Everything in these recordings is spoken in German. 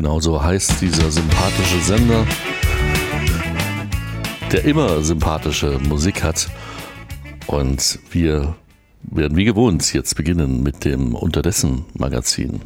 genauso heißt dieser sympathische Sender, der immer sympathische Musik hat. Und wir werden wie gewohnt jetzt beginnen mit dem Unterdessen-Magazin.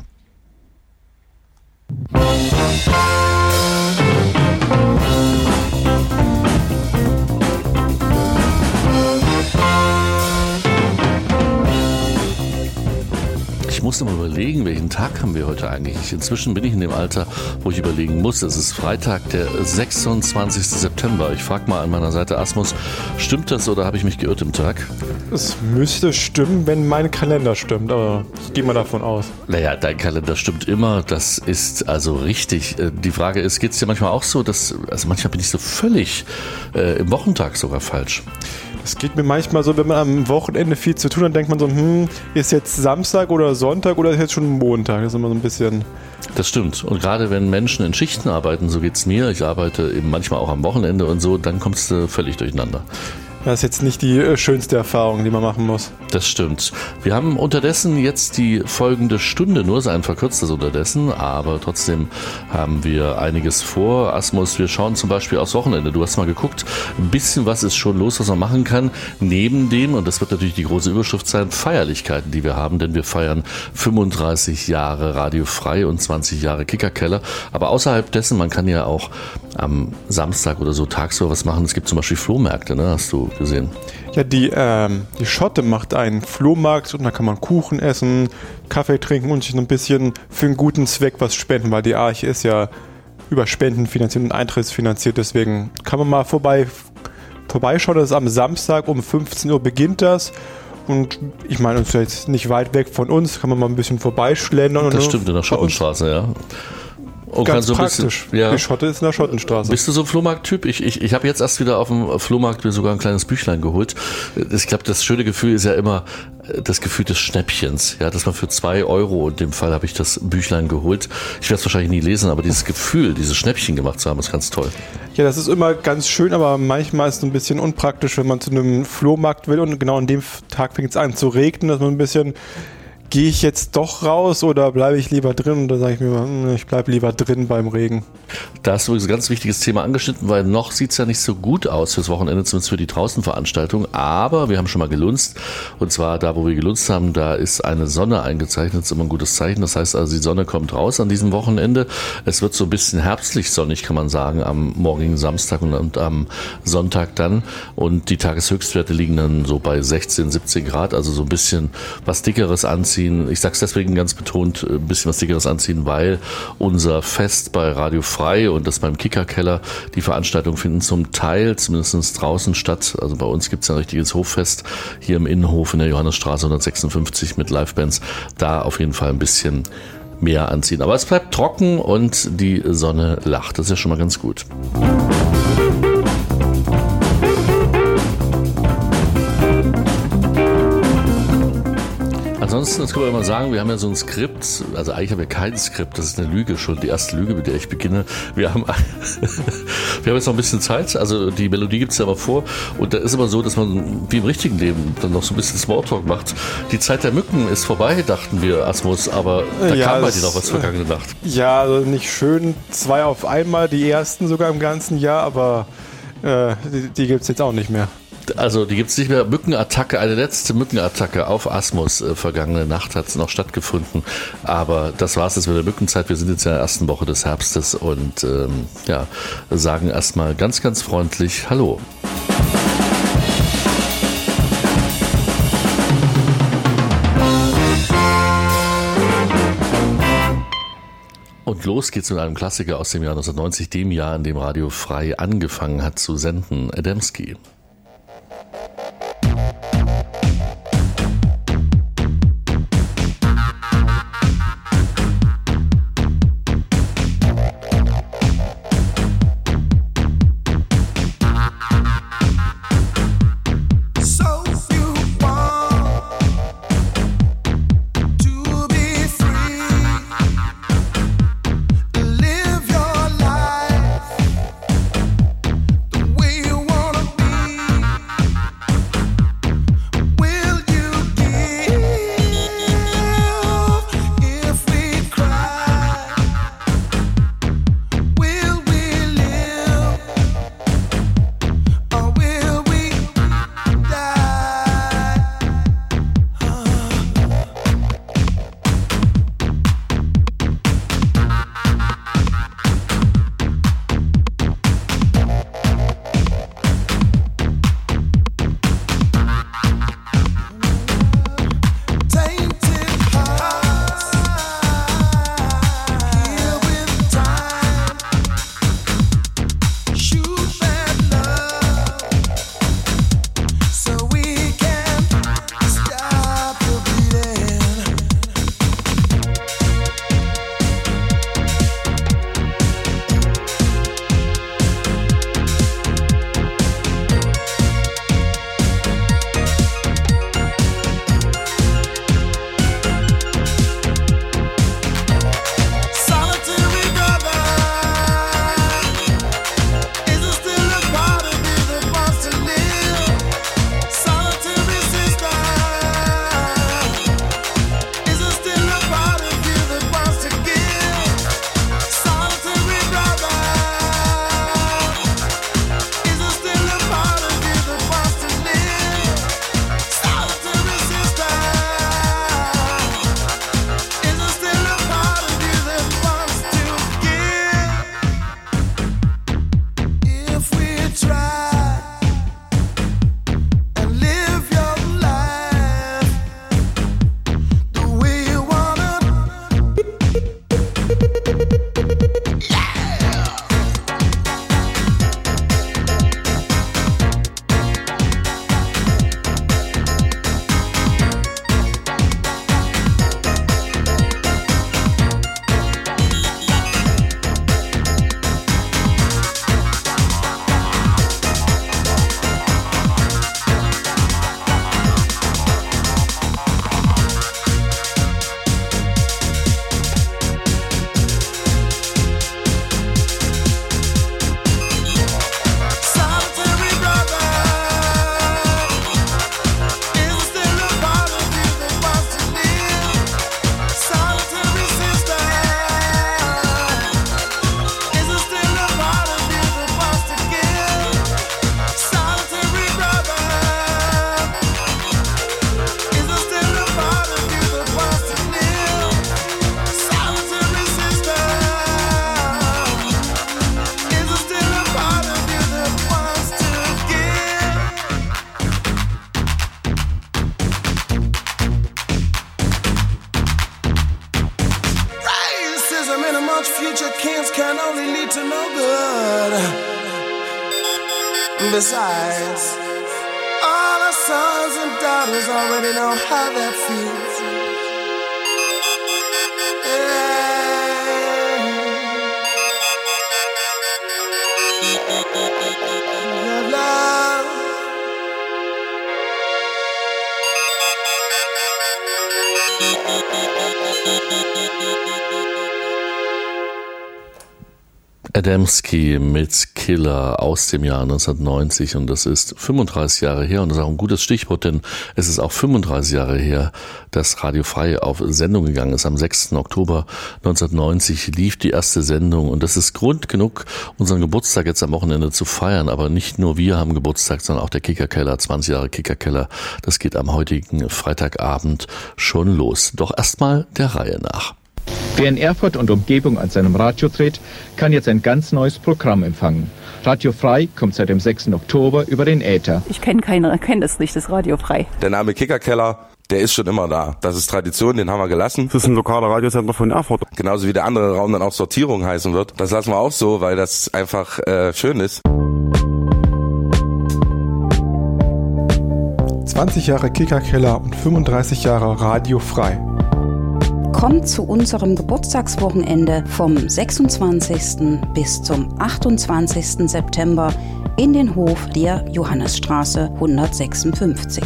Ich musste mal überlegen, welchen Tag haben wir heute eigentlich. Inzwischen bin ich in dem Alter, wo ich überlegen muss. Es ist Freitag, der 26. September. Ich frage mal an meiner Seite Asmus, stimmt das oder habe ich mich geirrt im Tag? Es müsste stimmen, wenn mein Kalender stimmt, aber ich gehe mal davon aus. Naja, dein Kalender stimmt immer, das ist also richtig. Die Frage ist, geht es dir manchmal auch so, also manchmal bin ich so völlig im Wochentag sogar falsch. Es geht mir manchmal so, wenn man am Wochenende viel zu tun hat, denkt man so, ist jetzt Samstag oder Sonntag oder ist jetzt schon Montag? Das ist immer so ein bisschen... Das stimmt. Und gerade wenn Menschen in Schichten arbeiten, so geht's mir, ich arbeite eben manchmal auch am Wochenende und so, dann kommst du völlig durcheinander. Das ist jetzt nicht die schönste Erfahrung, die man machen muss. Das stimmt. Wir haben unterdessen jetzt die folgende Stunde, nur so ein verkürztes unterdessen, aber trotzdem haben wir einiges vor. Asmus, wir schauen zum Beispiel aufs Wochenende. Du hast mal geguckt, ein bisschen was ist schon los, was man machen kann. Neben dem, und das wird natürlich die große Überschrift sein, Feierlichkeiten, die wir haben, denn wir feiern 35 Jahre Radio Frei und 20 Jahre Kickerkeller. Aber außerhalb dessen, man kann ja auch am Samstag oder so tagsüber was machen. Es gibt zum Beispiel Flohmärkte, ne? Hast du gesehen? Ja, die Schotte macht einen Flohmarkt und da kann man Kuchen essen, Kaffee trinken und sich ein bisschen für einen guten Zweck was spenden, weil die Arche ist ja über Spenden finanziert und Eintrittsfinanziert, deswegen kann man mal vorbeischauen. Das ist am Samstag um 15 Uhr beginnt das. Und ich meine, uns ist jetzt nicht weit weg von uns, kann man mal ein bisschen vorbeischlendern. Das stimmt, in der Schottenstraße, ja. Und ganz so praktisch. Ja. Die Schotte ist in der Schottenstraße. Bist du so ein Flohmarkt-Typ? Ich habe jetzt erst wieder auf dem Flohmarkt mir sogar ein kleines Büchlein geholt. Ich glaube, das schöne Gefühl ist ja immer das Gefühl des Schnäppchens. Ja, dass man für 2 Euro, in dem Fall habe ich das Büchlein geholt. Ich werde es wahrscheinlich nie lesen, aber dieses Gefühl, dieses Schnäppchen gemacht zu haben, ist ganz toll. Ja, das ist immer ganz schön, aber manchmal ist es ein bisschen unpraktisch, wenn man zu einem Flohmarkt will und genau an dem Tag fängt es an zu regnen, dass man ein bisschen... Gehe ich jetzt doch raus oder bleibe ich lieber drin? Und da sage ich mir mal, ich bleibe lieber drin beim Regen. Da hast du übrigens ein ganz wichtiges Thema angeschnitten, weil noch sieht es ja nicht so gut aus fürs Wochenende, zumindest für die Draußenveranstaltung. Aber wir haben schon mal gelunzt. Und zwar da, wo wir gelunzt haben, da ist eine Sonne eingezeichnet. Das ist immer ein gutes Zeichen. Das heißt also, die Sonne kommt raus an diesem Wochenende. Es wird so ein bisschen herbstlich sonnig, kann man sagen, am morgigen Samstag und am Sonntag dann. Und die Tageshöchstwerte liegen dann so bei 16, 17 Grad. Also so ein bisschen was Dickeres anziehen. Ich sage es deswegen ganz betont, ein bisschen was Dickeres anziehen, weil unser Fest bei Radio Frei und das beim Kickerkeller, die Veranstaltungen finden zum Teil zumindest draußen statt. Also bei uns gibt es ja ein richtiges Hoffest hier im Innenhof in der Johannesstraße 156 mit Livebands. Da auf jeden Fall ein bisschen mehr anziehen. Aber es bleibt trocken und die Sonne lacht. Das ist ja schon mal ganz gut. Ansonsten, das können wir immer sagen, wir haben ja so ein Skript, also eigentlich haben wir kein Skript, das ist eine Lüge schon, die erste Lüge, mit der ich beginne. Wir haben jetzt noch ein bisschen Zeit, also die Melodie gibt es ja immer vor und da ist immer so, dass man wie im richtigen Leben dann noch so ein bisschen Smalltalk macht. Die Zeit der Mücken ist vorbei, dachten wir, Asmus, aber da kam bei dir noch was vergangene Nacht. Ja, also nicht schön, 2 auf einmal, die ersten sogar im ganzen Jahr, aber die gibt es jetzt auch nicht mehr. Also die gibt es nicht mehr. Mückenattacke, eine letzte Mückenattacke auf Asmus vergangene Nacht hat es noch stattgefunden. Aber das war es jetzt mit der Mückenzeit. Wir sind jetzt in der ersten Woche des Herbstes und sagen erstmal ganz, ganz freundlich Hallo. Und los geht's mit einem Klassiker aus dem Jahr 1990, dem Jahr, in dem Radio Frei angefangen hat zu senden, Adamski. Live your life the way you wanna be. can only lead to no good. Besides, all our sons and daughters already know how that feels. Love. Adamski mit Killer aus dem Jahr 1990 und das ist 35 Jahre her und das ist auch ein gutes Stichwort, denn es ist auch 35 Jahre her, dass Radio Frei auf Sendung gegangen ist. Am 6. Oktober 1990 lief die erste Sendung und das ist Grund genug, unseren Geburtstag jetzt am Wochenende zu feiern, aber nicht nur wir haben Geburtstag, sondern auch der Kickerkeller, 20 Jahre Kickerkeller, das geht am heutigen Freitagabend schon los. Doch erstmal der Reihe nach. Wer in Erfurt und Umgebung an seinem Radio dreht, kann jetzt ein ganz neues Programm empfangen. Radio Frei kommt seit dem 6. Oktober über den Äther. Ich kenne das nicht, das Radio Frei. Der Name Kickerkeller, der ist schon immer da. Das ist Tradition, den haben wir gelassen. Das ist ein lokaler Radiosender von Erfurt. Genauso wie der andere Raum dann auch Sortierung heißen wird. Das lassen wir auch so, weil das einfach schön ist. 20 Jahre Kickerkeller und 35 Jahre Radio Frei. Kommt zu unserem Geburtstagswochenende vom 26. bis zum 28. September in den Hof der Johannesstraße 156.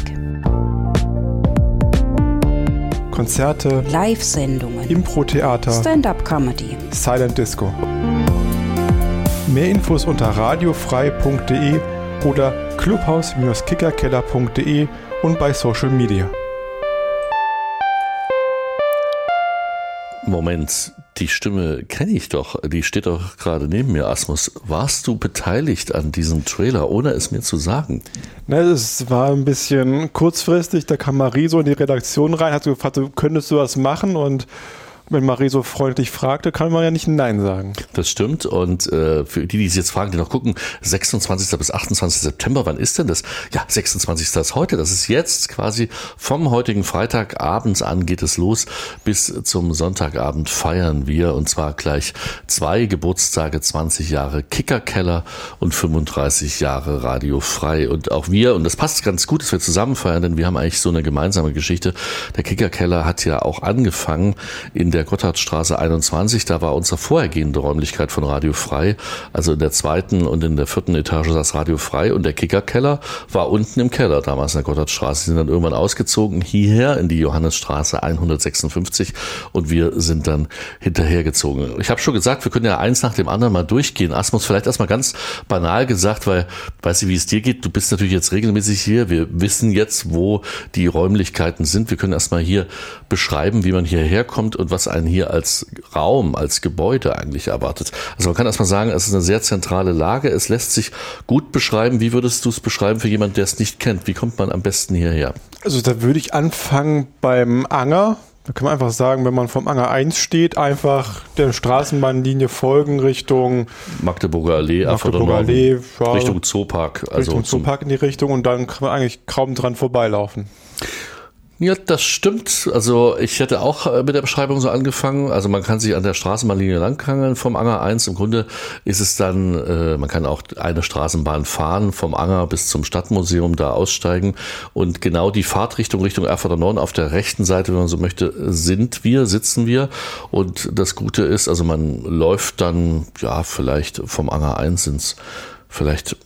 Konzerte, Live-Sendungen, Impro-Theater, Stand-up-Comedy, Silent Disco. Mehr Infos unter radiofrei.de oder clubhaus-kickerkeller.de und bei Social Media. Moment, die Stimme kenne ich doch, die steht doch gerade neben mir, Asmus. Warst du beteiligt an diesem Trailer, ohne es mir zu sagen? Ne, es war ein bisschen kurzfristig, da kam Marie so in die Redaktion rein, hat so gefragt, könntest du was machen? Und wenn Marie so freundlich fragte, kann man ja nicht Nein sagen. Das stimmt und für die es jetzt fragen, die noch gucken, 26. bis 28. September, wann ist denn das? Ja, 26. ist heute, das ist jetzt quasi vom heutigen Freitag abends an geht es los, bis zum Sonntagabend feiern wir und zwar gleich 2 Geburtstage, 20 Jahre Kickerkeller und 35 Jahre Radio Frei und auch wir, und das passt ganz gut, dass wir zusammen feiern, denn wir haben eigentlich so eine gemeinsame Geschichte. Der Kickerkeller hat ja auch angefangen in der Gotthardstraße 21, da war unsere vorhergehende Räumlichkeit von Radio Frei, also in der 2. und in der 4. Etage saß Radio Frei und der Kickerkeller war unten im Keller, damals in der Gotthardstraße. Sie sind dann irgendwann ausgezogen hierher in die Johannesstraße 156 und wir sind dann hinterhergezogen. Ich habe schon gesagt, wir können ja eins nach dem anderen mal durchgehen. Asmus, vielleicht erstmal ganz banal gesagt, weil, weißt du, wie es dir geht, du bist natürlich jetzt regelmäßig hier, wir wissen jetzt, wo die Räumlichkeiten sind, wir können erstmal hier beschreiben, wie man hierher kommt und was einen hier als Raum, als Gebäude eigentlich erwartet. Also man kann erstmal sagen, es ist eine sehr zentrale Lage, es lässt sich gut beschreiben. Wie würdest du es beschreiben für jemanden, der es nicht kennt? Wie kommt man am besten hierher? Also da würde ich anfangen beim Anger. Da kann man einfach sagen, wenn man vom Anger 1 steht, einfach der Straßenbahnlinie folgen Richtung Magdeburger Allee, Magdeburger Allee, ja, Richtung Zoopark. Also Richtung Zoopark in die Richtung und dann kann man eigentlich kaum dran vorbeilaufen. Ja, das stimmt. Also ich hätte auch mit der Beschreibung so angefangen. Also man kann sich an der Straßenbahnlinie langhangeln vom Anger 1. Im Grunde ist es dann, man kann auch eine Straßenbahn fahren vom Anger bis zum Stadtmuseum, da aussteigen. Und genau die Fahrtrichtung Richtung Erfurter Norden auf der rechten Seite, wenn man so möchte, sitzen wir. Und das Gute ist, also man läuft dann, ja, vielleicht vom Anger 1 sind's vielleicht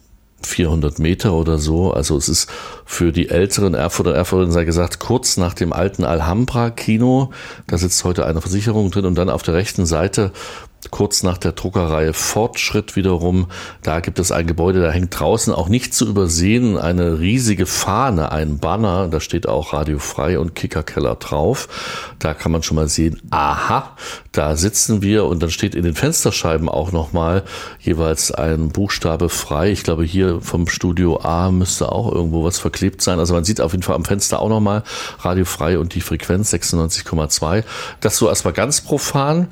400 Meter oder so. Also es ist für die älteren Erfurterinnen, sei gesagt, kurz nach dem alten Alhambra-Kino. Da sitzt heute eine Versicherung drin und dann auf der rechten Seite kurz nach der Druckerei Fortschritt wiederum, da gibt es ein Gebäude, da hängt draußen auch nicht zu übersehen eine riesige Fahne, ein Banner, da steht auch Radio Frei und Kickerkeller drauf. Da kann man schon mal sehen, aha, da sitzen wir und dann steht in den Fensterscheiben auch nochmal jeweils ein Buchstabe frei. Ich glaube, hier vom Studio A müsste auch irgendwo was verklebt sein. Also man sieht auf jeden Fall am Fenster auch nochmal Radio Frei und die Frequenz 96,2. Das so erstmal ganz profan.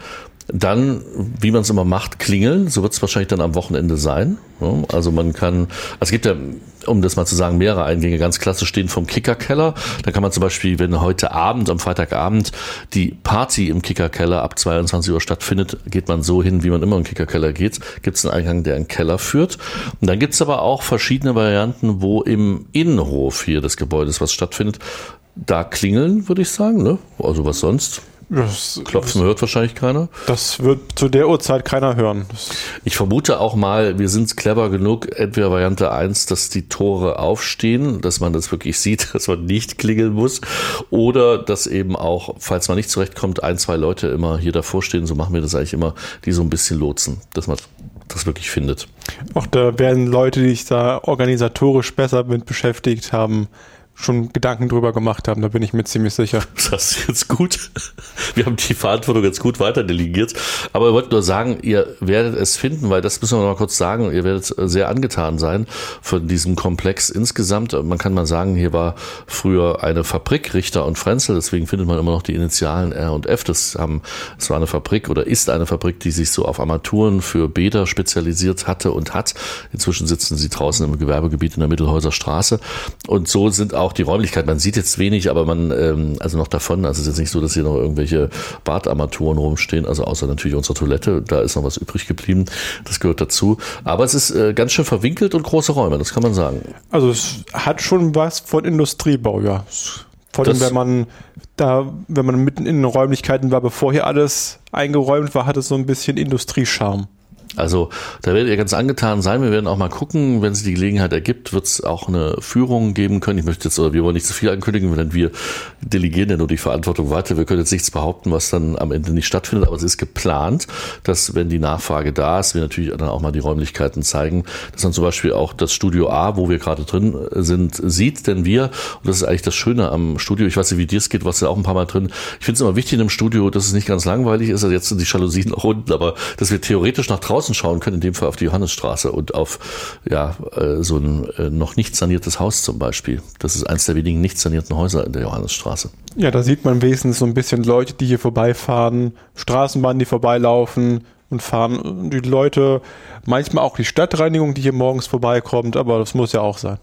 Dann, wie man es immer macht, klingeln. So wird es wahrscheinlich dann am Wochenende sein. Also es gibt ja, um das mal zu sagen, mehrere Eingänge. Ganz klassisch stehen vom Kickerkeller. Da kann man zum Beispiel, wenn heute Abend, am Freitagabend, die Party im Kickerkeller ab 22 Uhr stattfindet, geht man so hin, wie man immer im Kickerkeller geht. Gibt es einen Eingang, der in den Keller führt. Und dann gibt es aber auch verschiedene Varianten, wo im Innenhof hier des Gebäudes was stattfindet. Da klingeln, würde ich sagen, ne? Also was sonst? Klopfen hört wahrscheinlich keiner. Das wird zu der Uhrzeit keiner hören. Ich vermute auch mal, wir sind clever genug, entweder Variante 1, dass die Tore aufstehen, dass man das wirklich sieht, dass man nicht klingeln muss, oder dass eben auch, falls man nicht zurechtkommt, 1, 2 Leute immer hier davor stehen, so machen wir das eigentlich immer, die so ein bisschen lotsen, dass man das wirklich findet. Auch da werden Leute, die sich da organisatorisch besser mit beschäftigt haben, schon Gedanken drüber gemacht haben, da bin ich mir ziemlich sicher. Das ist jetzt gut. Wir haben die Verantwortung jetzt gut weiter delegiert. Aber wir wollten nur sagen, ihr werdet es finden, weil das müssen wir noch mal kurz sagen, ihr werdet sehr angetan sein von diesem Komplex insgesamt. Man kann mal sagen, hier war früher eine Fabrik, Richter und Frenzel, deswegen findet man immer noch die Initialen R und F. Es war eine Fabrik oder ist eine Fabrik, die sich so auf Armaturen für Bäder spezialisiert hatte und hat. Inzwischen sitzen sie draußen im Gewerbegebiet in der Mittelhäuser Straße. Und so sind auch die Räumlichkeiten. Man sieht jetzt wenig, aber also noch davon, also es ist jetzt nicht so, dass hier noch irgendwelche Badarmaturen rumstehen, also außer natürlich unsere Toilette, da ist noch was übrig geblieben, das gehört dazu. Aber es ist ganz schön verwinkelt und große Räume, das kann man sagen. Also es hat schon was von Industriebau, ja. Vor allem, wenn man mitten in den Räumlichkeiten war, bevor hier alles eingeräumt war, hat es so ein bisschen Industriescharme. Also da werdet ihr ganz angetan sein. Wir werden auch mal gucken, wenn sich die Gelegenheit ergibt, wird es auch eine Führung geben können. Wir wollen nicht zu viel ankündigen, denn wir delegieren ja nur die Verantwortung weiter. Wir können jetzt nichts behaupten, was dann am Ende nicht stattfindet, aber es ist geplant, dass, wenn die Nachfrage da ist, wir natürlich dann auch mal die Räumlichkeiten zeigen, dass man zum Beispiel auch das Studio A, wo wir gerade drin sind, sieht. Denn und das ist eigentlich das Schöne am Studio, ich weiß nicht, wie dir es geht, warst ja auch ein paar Mal drin. Ich finde es immer wichtig in einem Studio, dass es nicht ganz langweilig ist, also jetzt sind die Jalousien nach unten, aber dass wir theoretisch nach draußen schauen können, in dem Fall auf die Johannesstraße und auf so ein noch nicht saniertes Haus zum Beispiel. Das ist eines der wenigen nicht sanierten Häuser in der Johannesstraße. Ja, da sieht man wenigstens so ein bisschen Leute, die hier vorbeifahren, Straßenbahnen, die vorbeilaufen und fahren. Und die Leute, manchmal auch die Stadtreinigung, die hier morgens vorbeikommt, aber das muss ja auch sein.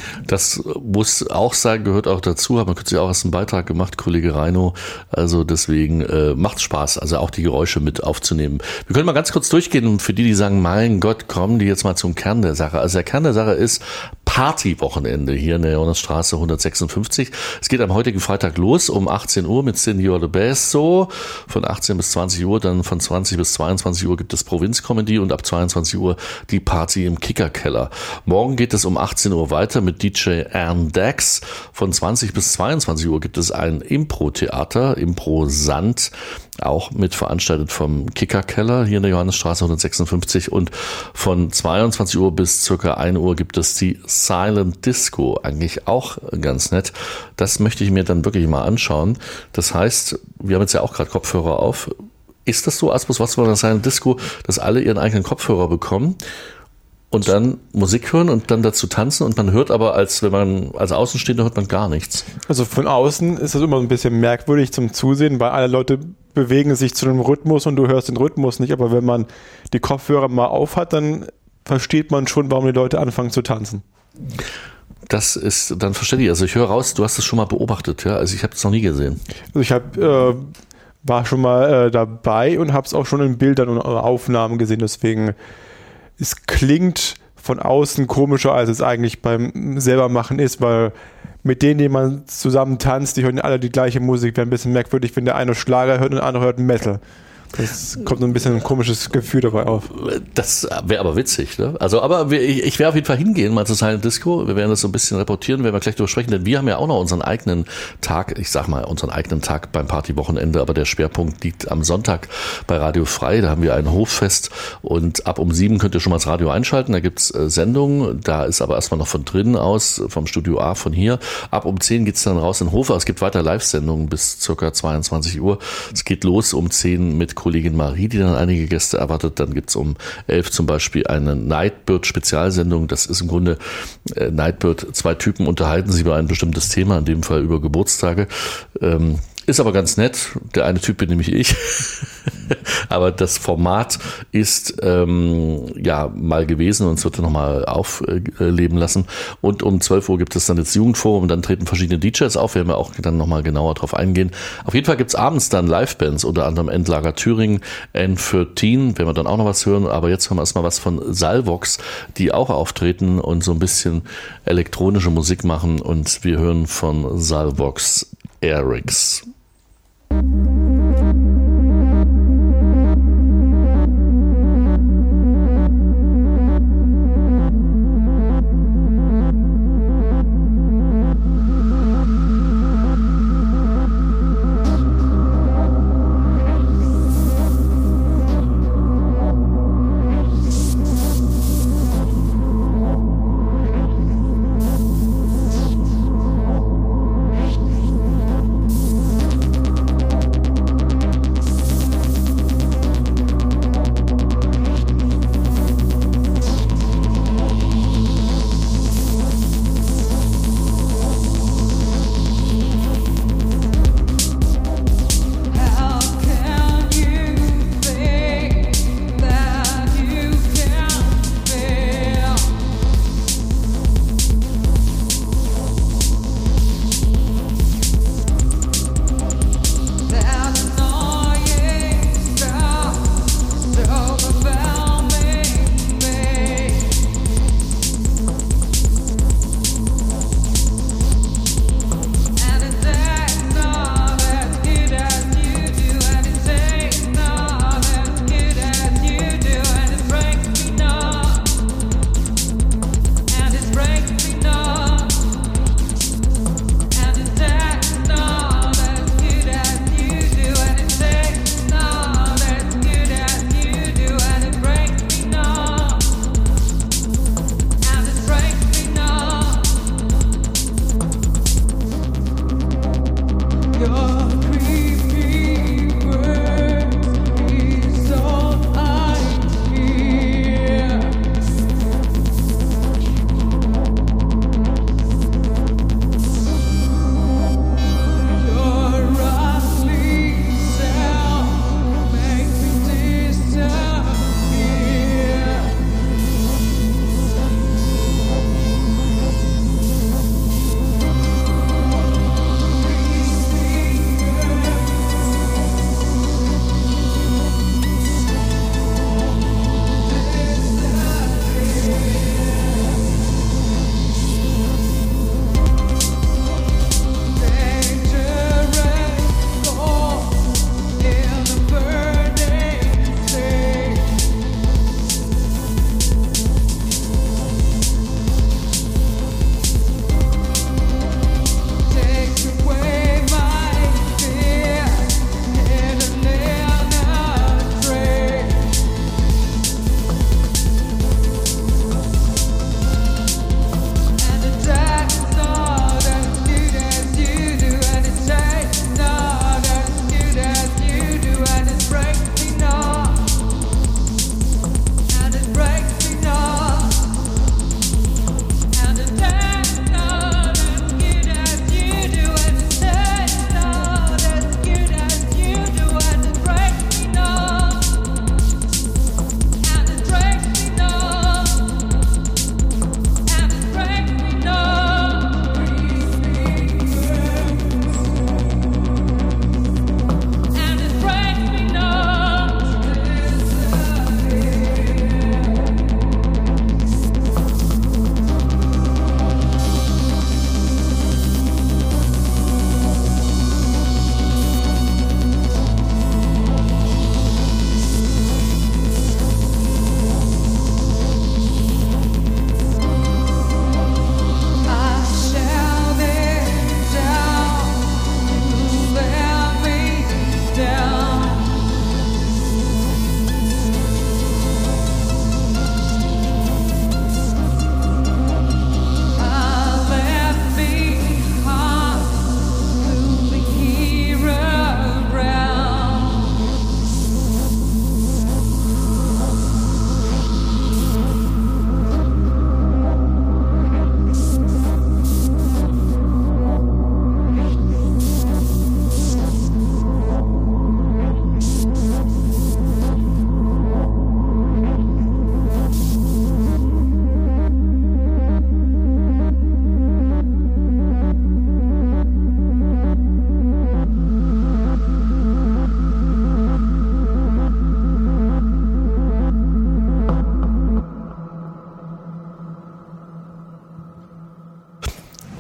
Das muss auch sein, gehört auch dazu, haben wir kürzlich auch erst einen Beitrag gemacht, Kollege Reino, also deswegen macht Spaß, also auch die Geräusche mit aufzunehmen. Wir können mal ganz kurz durchgehen, für die sagen, mein Gott, kommen die jetzt mal zum Kern der Sache. Also der Kern der Sache ist Partywochenende hier in der Johannesstraße 156. Es geht am heutigen Freitag los um 18 Uhr mit Senor de Besso, von 18 bis 20 Uhr, dann von 20 bis 22 Uhr gibt es Provinzkomödie und ab 22 Uhr die Party im Kickerkeller. Morgen geht es um 18 Uhr weiter mit DJ Ern Dax. Von 20 bis 22 Uhr gibt es ein Impro-Theater, Improsant, auch mit veranstaltet vom Kickerkeller hier in der Johannesstraße 156 und von 22 Uhr bis circa 1 Uhr gibt es die Silent Disco, eigentlich auch ganz nett. Das möchte ich mir dann wirklich mal anschauen. Das heißt, wir haben jetzt ja auch gerade Kopfhörer auf. Ist das so, Asmus, was bei der Silent Disco, dass alle ihren eigenen Kopfhörer bekommen und dann Musik hören und dann dazu tanzen und man hört aber, als Außenstehender hört man gar nichts? Also von außen ist das immer ein bisschen merkwürdig zum Zusehen, weil alle Leute bewegen sich zu einem Rhythmus und du hörst den Rhythmus nicht, aber wenn man die Kopfhörer mal auf hat, dann versteht man schon, warum die Leute anfangen zu tanzen. Das ist dann verständlich. Also ich höre raus, du hast es schon mal beobachtet, ja? Also ich habe es noch nie gesehen. Also ich war schon mal dabei und habe es auch schon in Bildern und Aufnahmen gesehen, deswegen es klingt von außen komischer, als es eigentlich beim selbermachen ist, weil mit denen, die man zusammen tanzt, die hören alle die gleiche Musik, wäre ein bisschen merkwürdig, wenn der eine Schlager hört und der andere hört Metal. Das kommt so ein bisschen ein komisches Gefühl dabei auf. Das wäre aber witzig, ne? Also, aber ich werde auf jeden Fall hingehen, mal zur Silent Disco. Wir werden das so ein bisschen reportieren, werden wir gleich darüber sprechen, denn wir haben ja auch noch unseren eigenen Tag, beim Partywochenende, aber der Schwerpunkt liegt am Sonntag bei Radio Frei. Da haben wir ein Hoffest und ab um 7 könnt ihr schon mal das Radio einschalten. Da gibt's Sendungen, da ist aber erstmal noch von drinnen aus, vom Studio A von hier. Ab um 10 geht's dann raus in Hofer. Es gibt weiter Live-Sendungen bis circa 22 Uhr. Es geht los um 10 mit Kollegin Marie, die dann einige Gäste erwartet. Dann gibt's um 11 zum Beispiel eine Nightbird-Spezialsendung. Das ist im Grunde Nightbird. 2 Typen unterhalten sich über ein bestimmtes Thema, in dem Fall über Geburtstage. Ist aber ganz nett. Der eine Typ bin nämlich ich. Aber das Format ist mal gewesen und es wird nochmal aufleben lassen. Und um 12 Uhr gibt es dann das Jugendforum und dann treten verschiedene DJs auf. Wir werden auch dann nochmal genauer drauf eingehen. Auf jeden Fall gibt es abends dann Livebands, unter anderem Endlager Thüringen, N13, werden wir dann auch noch was hören. Aber jetzt hören wir erstmal was von Salvox, die auch auftreten und so ein bisschen elektronische Musik machen. Und wir hören von Salvox Erics.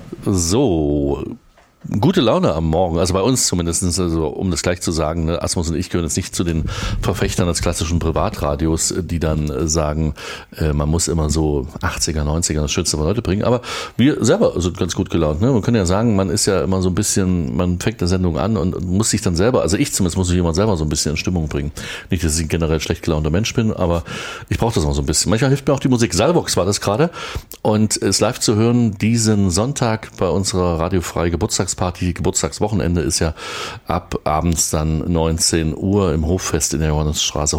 So, gute Laune am Morgen, also bei uns zumindest, also um das gleich zu sagen, ne, Asmus und ich gehören jetzt nicht zu den Verfechtern des klassischen Privatradios, die dann sagen, man muss immer so 80er, 90er das Schönste von heute bringen, aber wir selber sind ganz gut gelaunt. Ne? Man kann ja sagen, man ist ja immer so ein bisschen, man fängt eine Sendung an und muss sich dann selber, also ich zumindest muss mich jemand selber so ein bisschen in Stimmung bringen. Nicht, dass ich ein generell schlecht gelaunter Mensch bin, aber ich brauche das mal so ein bisschen. Manchmal hilft mir auch die Musik. Salvox war das gerade und ist live zu hören diesen Sonntag bei unserer radiofreie Geburtstagsparty. Geburtstagswochenende ist ja ab abends dann 19 Uhr im Hoffest in der Johannesstraße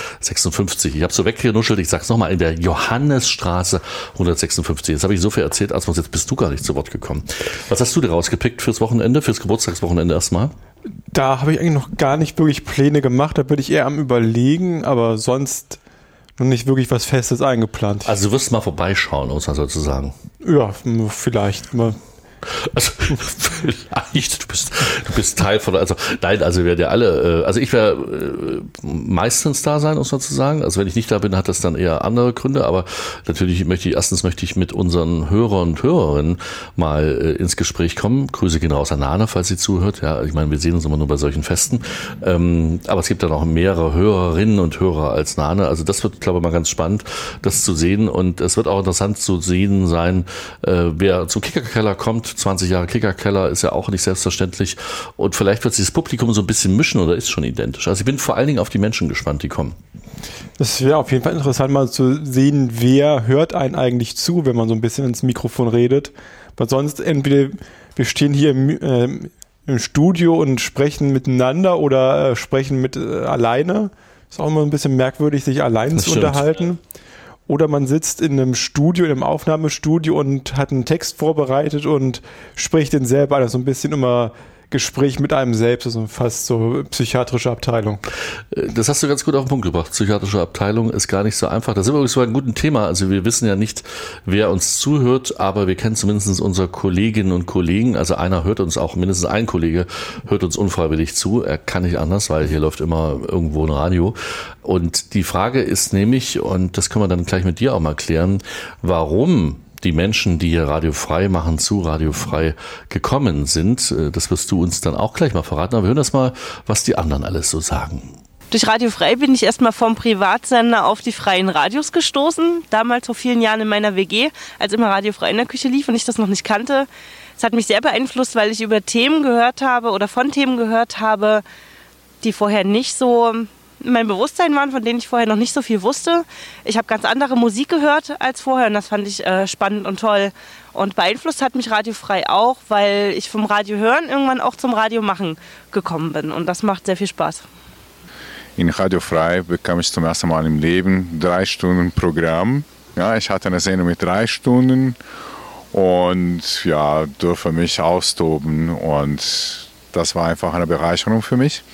156. Ich habe so weggenuschelt, ich sag's nochmal, in der Johannesstraße 156. Jetzt habe ich so viel erzählt, Asmus, jetzt bist du gar nicht zu Wort gekommen. Was hast du dir rausgepickt fürs Wochenende, fürs Geburtstagswochenende erstmal? Da habe ich eigentlich noch gar nicht wirklich Pläne gemacht, da bin ich eher am Überlegen, aber sonst noch nicht wirklich was Festes eingeplant. Also du wirst mal vorbeischauen, muss man sozusagen. Ja, vielleicht mal. Also vielleicht, du bist Teil von, also nein, also wir werden ja alle, also ich werde meistens da sein, muss man zu sagen. Also wenn ich nicht da bin, hat das dann eher andere Gründe, aber natürlich möchte ich mit unseren Hörern und Hörerinnen mal ins Gespräch kommen. Grüße gehen raus an Nana, falls sie zuhört. Ja, ich meine, wir sehen uns immer nur bei solchen Festen. Aber es gibt dann auch mehrere Hörerinnen und Hörer als Nana. Also das wird, glaube ich, mal ganz spannend, das zu sehen. Und es wird auch interessant zu sehen sein, wer zum Kickerkeller kommt. 20 Jahre Kickerkeller ist ja auch nicht selbstverständlich und vielleicht wird sich das Publikum so ein bisschen mischen oder ist schon identisch. Also ich bin vor allen Dingen auf die Menschen gespannt, die kommen. Das wäre auf jeden Fall interessant mal zu sehen, wer hört einen eigentlich zu, wenn man so ein bisschen ins Mikrofon redet. Weil sonst entweder wir stehen hier im Studio und sprechen miteinander oder sprechen mit alleine. Ist auch immer ein bisschen merkwürdig, sich allein zu unterhalten. Oder man sitzt in einem Studio, in einem Aufnahmestudio und hat einen Text vorbereitet und spricht den selber an. Das ist so ein bisschen immer Gespräch mit einem selbst, also fast so psychiatrische Abteilung. Das hast du ganz gut auf den Punkt gebracht. Psychiatrische Abteilung ist gar nicht so einfach. Das ist übrigens so ein gutes Thema. Also wir wissen ja nicht, wer uns zuhört, aber wir kennen zumindest unsere Kolleginnen und Kollegen. Also einer hört uns auch, mindestens ein Kollege hört uns unfreiwillig zu. Er kann nicht anders, weil hier läuft immer irgendwo ein Radio. Und die Frage ist nämlich, und das können wir dann gleich mit dir auch mal klären, warum die Menschen, die hier Radio Frei machen, zu Radio Frei gekommen sind. Das wirst du uns dann auch gleich mal verraten. Aber wir hören das mal, was die anderen alles so sagen. Durch Radio Frei bin ich erstmal vom Privatsender auf die freien Radios gestoßen. Damals vor vielen Jahren in meiner WG, als immer Radio Frei in der Küche lief und ich das noch nicht kannte. Es hat mich sehr beeinflusst, weil ich über Themen gehört habe oder von Themen gehört habe, die vorher nicht so in meinem Bewusstsein waren, von denen ich vorher noch nicht so viel wusste. Ich habe ganz andere Musik gehört als vorher und das fand ich spannend und toll. Und beeinflusst hat mich Radio Frei auch, weil ich vom Radio hören irgendwann auch zum Radio machen gekommen bin. Und das macht sehr viel Spaß. In Radio Frei bekam ich zum ersten Mal im Leben 3 Stunden Programm. Ja, ich hatte eine Sendung mit 3 Stunden und ja, durfte mich austoben und das war einfach eine Bereicherung für mich.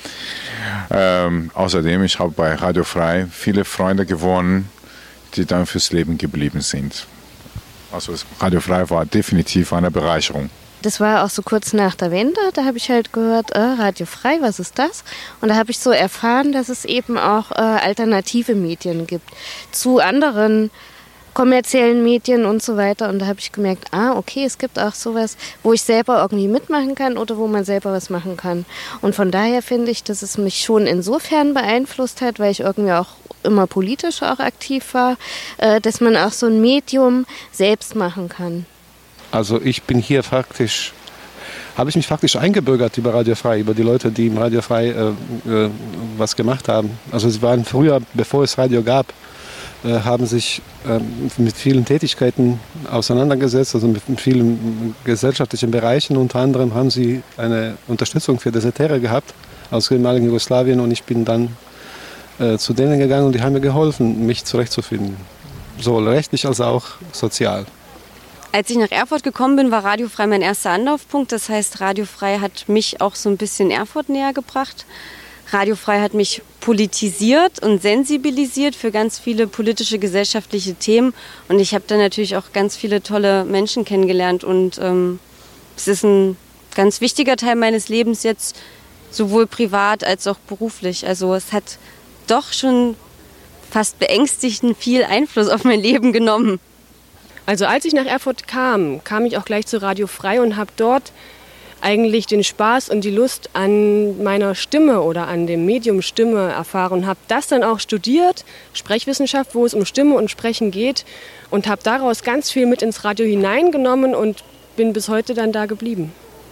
Außerdem, ich habe bei Radio Frei viele Freunde gewonnen, die dann fürs Leben geblieben sind. Also Radio Frei war definitiv eine Bereicherung. Das war auch so kurz nach der Wende, da habe ich halt gehört, Radio Frei, was ist das? Und da habe ich so erfahren, dass es eben auch alternative Medien gibt zu anderen kommerziellen Medien und so weiter. Und da habe ich gemerkt, okay, es gibt auch sowas, wo ich selber irgendwie mitmachen kann oder wo man selber was machen kann. Und von daher finde ich, dass es mich schon insofern beeinflusst hat, weil ich irgendwie auch immer politisch auch aktiv war, dass man auch so ein Medium selbst machen kann. Also ich bin hier habe ich mich faktisch eingebürgert über Radio Frei, über die Leute, die im Radio Frei was gemacht haben. Also es waren früher, bevor es Radio gab, haben sich mit vielen Tätigkeiten auseinandergesetzt, also mit vielen gesellschaftlichen Bereichen. Unter anderem haben sie eine Unterstützung für Deserteure gehabt aus dem ehemaligen Jugoslawien und ich bin dann zu denen gegangen und die haben mir geholfen, mich zurechtzufinden, sowohl rechtlich als auch sozial. Als ich nach Erfurt gekommen bin, war Radio Frei mein erster Anlaufpunkt. Das heißt, Radio Frei hat mich auch so ein bisschen Erfurt näher gebracht. Radio Frei hat mich politisiert und sensibilisiert für ganz viele politische, gesellschaftliche Themen. Und ich habe dann natürlich auch ganz viele tolle Menschen kennengelernt. Und es ist ein ganz wichtiger Teil meines Lebens jetzt, sowohl privat als auch beruflich. Also es hat doch schon fast beängstigend viel Einfluss auf mein Leben genommen. Also als ich nach Erfurt kam ich auch gleich zu Radio Frei und habe dort eigentlich den Spaß und die Lust an meiner Stimme oder an dem Medium Stimme erfahren. Habe das dann auch studiert, Sprechwissenschaft, wo es um Stimme und Sprechen geht, und habe daraus ganz viel mit ins Radio hineingenommen und bin bis heute dann da geblieben.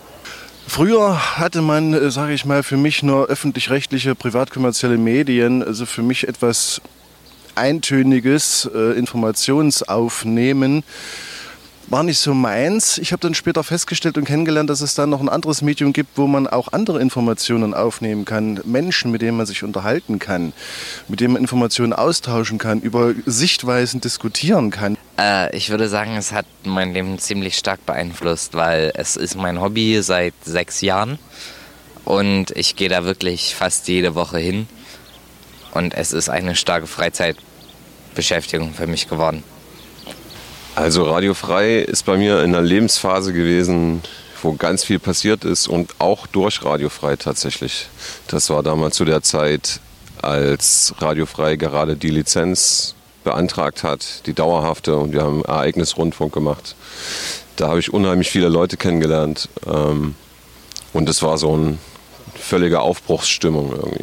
Früher hatte man, sage ich mal, für mich nur öffentlich-rechtliche, privatkommerzielle Medien, also für mich etwas eintöniges Informationsaufnehmen. War nicht so meins. Ich habe dann später festgestellt und kennengelernt, dass es dann noch ein anderes Medium gibt, wo man auch andere Informationen aufnehmen kann. Menschen, mit denen man sich unterhalten kann, mit denen man Informationen austauschen kann, über Sichtweisen diskutieren kann. Ich würde sagen, es hat mein Leben ziemlich stark beeinflusst, weil es ist mein Hobby seit 6 Jahren und ich gehe da wirklich fast jede Woche hin und es ist eine starke Freizeitbeschäftigung für mich geworden. Also Radio Frei ist bei mir in einer Lebensphase gewesen, wo ganz viel passiert ist und auch durch Radio Frei tatsächlich. Das war damals zu der Zeit, als Radio Frei gerade die Lizenz beantragt hat, die dauerhafte, und wir haben Ereignisrundfunk gemacht. Da habe ich unheimlich viele Leute kennengelernt und es war so eine völlige Aufbruchsstimmung irgendwie.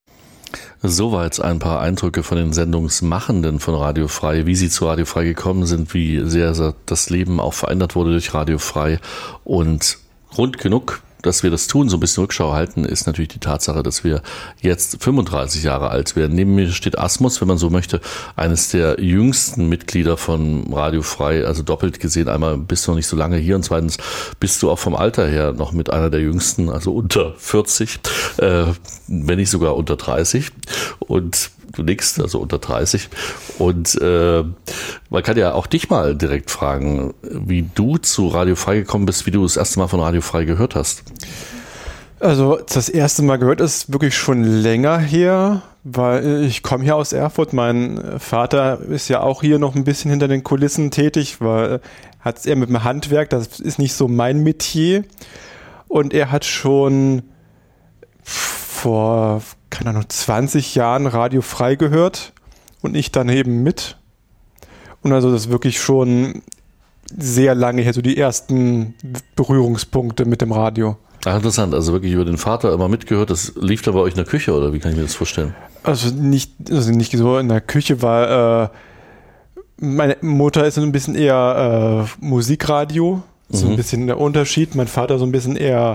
Soweit ein paar Eindrücke von den Sendungsmachenden von Radio Frei, wie sie zu Radio Frei gekommen sind, wie sehr das Leben auch verändert wurde durch Radio Frei. Und Grund genug, dass wir das tun, so ein bisschen Rückschau halten, ist natürlich die Tatsache, dass wir jetzt 35 Jahre alt werden. Neben mir steht Asmus, wenn man so möchte, eines der jüngsten Mitglieder von Radio Frei, also doppelt gesehen. Einmal bist du noch nicht so lange hier und zweitens bist du auch vom Alter her noch mit einer der jüngsten, also unter 40, wenn nicht sogar unter 30. Und du nickst, also unter 30. Und man kann ja auch dich mal direkt fragen, wie du zu Radio Frei gekommen bist, wie du das erste Mal von Radio Frei gehört hast. Also das erste Mal gehört ist wirklich schon länger her, weil ich komme hier aus Erfurt. Mein Vater ist ja auch hier noch ein bisschen hinter den Kulissen tätig, weil hat es eher mit dem Handwerk, das ist nicht so mein Metier. Und er hat schon vor, keine Ahnung, 20 Jahren Radio Frei gehört und ich dann eben mit. Und also das ist wirklich schon sehr lange her, so die ersten Berührungspunkte mit dem Radio. Ach, interessant, also wirklich über den Vater immer mitgehört. Das lief da bei euch in der Küche, oder wie kann ich mir das vorstellen? Also nicht so in der Küche, weil meine Mutter ist so ein bisschen eher Musikradio, so ein bisschen der Unterschied. Mein Vater so ein bisschen eher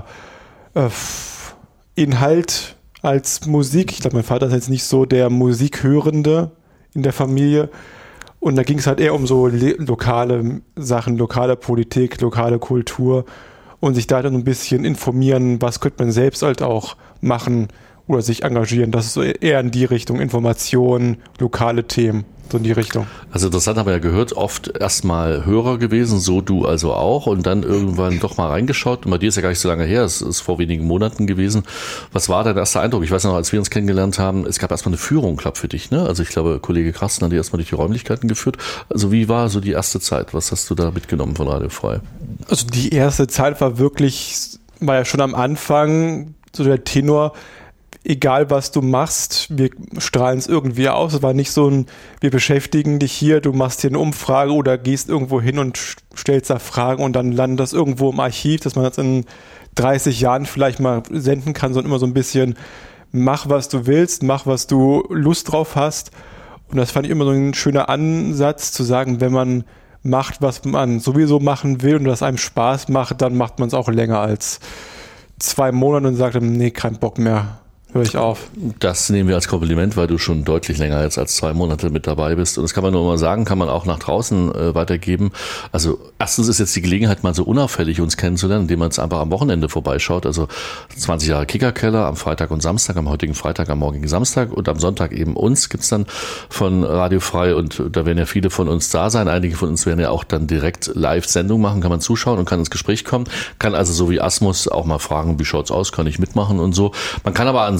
Inhalt als Musik. Ich glaube, mein Vater ist jetzt nicht so der Musikhörende in der Familie. Und da ging es halt eher um so lokale Sachen, lokale Politik, lokale Kultur und sich da dann ein bisschen informieren, was könnte man selbst halt auch machen oder sich engagieren. Das ist so eher in die Richtung Information, lokale Themen, so in die Richtung. Also interessant, haben wir ja gehört, oft erstmal Hörer gewesen, so du also auch, und dann irgendwann doch mal reingeschaut. Und bei dir ist ja gar nicht so lange her, es ist vor wenigen Monaten gewesen. Was war dein erster Eindruck? Ich weiß noch, als wir uns kennengelernt haben, es gab erstmal eine Führung, glaube für dich, ne? Also ich glaube, Kollege Krasten hat dich erstmal durch die Räumlichkeiten geführt. Also wie war so die erste Zeit? Was hast du da mitgenommen von Radio Frei? Also die erste Zeit war ja schon am Anfang so der Tenor, egal was du machst, wir strahlen es irgendwie aus. Es war nicht so ein, wir beschäftigen dich hier, du machst hier eine Umfrage oder gehst irgendwo hin und stellst da Fragen und dann landet das irgendwo im Archiv, dass man das in 30 Jahren vielleicht mal senden kann, sondern immer so ein bisschen, mach was du willst, mach was du Lust drauf hast. Und das fand ich immer so ein schöner Ansatz, zu sagen, wenn man macht, was man sowieso machen will und das einem Spaß macht, dann macht man es auch länger als 2 Monate und sagt, nee, kein Bock mehr. Höre ich auf. Das nehmen wir als Kompliment, weil du schon deutlich länger jetzt als 2 Monate mit dabei bist. Und das kann man nur mal sagen, kann man auch nach draußen weitergeben. Also erstens ist jetzt die Gelegenheit, mal so unauffällig uns kennenzulernen, indem man es einfach am Wochenende vorbeischaut. Also 20 Jahre Kickerkeller am Freitag und Samstag, am heutigen Freitag, am morgigen Samstag und am Sonntag eben uns gibt's dann von Radio Frei. Und da werden ja viele von uns da sein. Einige von uns werden ja auch dann direkt Live-Sendung machen, kann man zuschauen und kann ins Gespräch kommen. Kann also so wie Asmus auch mal fragen, wie schaut's aus, kann ich mitmachen und so. Man kann aber ansonsten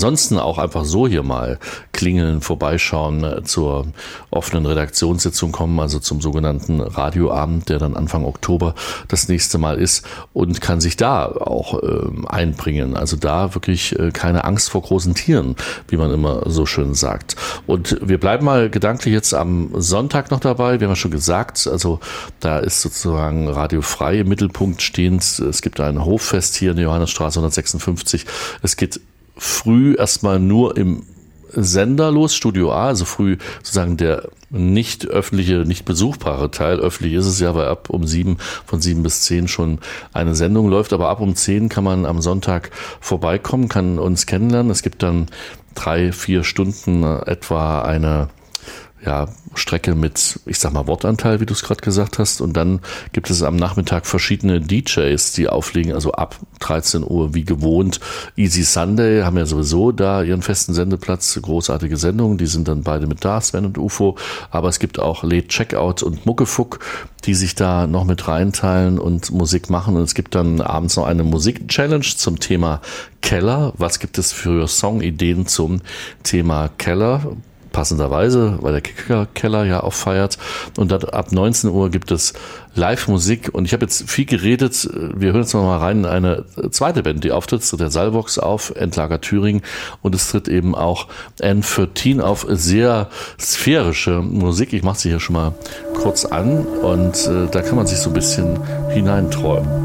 ansonsten auch einfach so hier mal klingeln, vorbeischauen, zur offenen Redaktionssitzung kommen, also zum sogenannten Radioabend, der dann Anfang Oktober das nächste Mal ist, und kann sich da auch einbringen. Also da wirklich keine Angst vor großen Tieren, wie man immer so schön sagt. Und wir bleiben mal gedanklich jetzt am Sonntag noch dabei. Wir haben ja schon gesagt, also da ist sozusagen Radio Frei im Mittelpunkt stehend. Es gibt ein Hoffest hier in der Johannesstraße 156. Es geht früh erstmal nur im Sender los, Studio A, also früh sozusagen der nicht öffentliche, nicht besuchbare Teil. Öffentlich ist es ja, weil ab um 7, von 7 bis 10 schon eine Sendung läuft, aber ab um 10 kann man am Sonntag vorbeikommen, kann uns kennenlernen. Es gibt dann 3-4 Stunden etwa eine Strecke mit, ich sag mal, Wortanteil, wie du es gerade gesagt hast. Und dann gibt es am Nachmittag verschiedene DJs, die auflegen, also ab 13 Uhr wie gewohnt. Easy Sunday haben ja sowieso da ihren festen Sendeplatz, großartige Sendungen, die sind dann beide mit da, Sven und UFO. Aber es gibt auch Late Checkout und Muckefuck, die sich da noch mit reinteilen und Musik machen. Und es gibt dann abends noch eine Musik-Challenge zum Thema Keller. Was gibt es für Songideen zum Thema Keller? Passenderweise, weil der Kickerkeller ja auch feiert. Und dann ab 19 Uhr gibt es Live-Musik. Und ich habe jetzt viel geredet. Wir hören jetzt noch mal rein in eine zweite Band, die auftritt. Es tritt der Salvox auf, Endlager Thüringen. Und es tritt eben auch N14 auf, sehr sphärische Musik. Ich mache sie hier schon mal kurz an. Und da kann man sich so ein bisschen hineinträumen.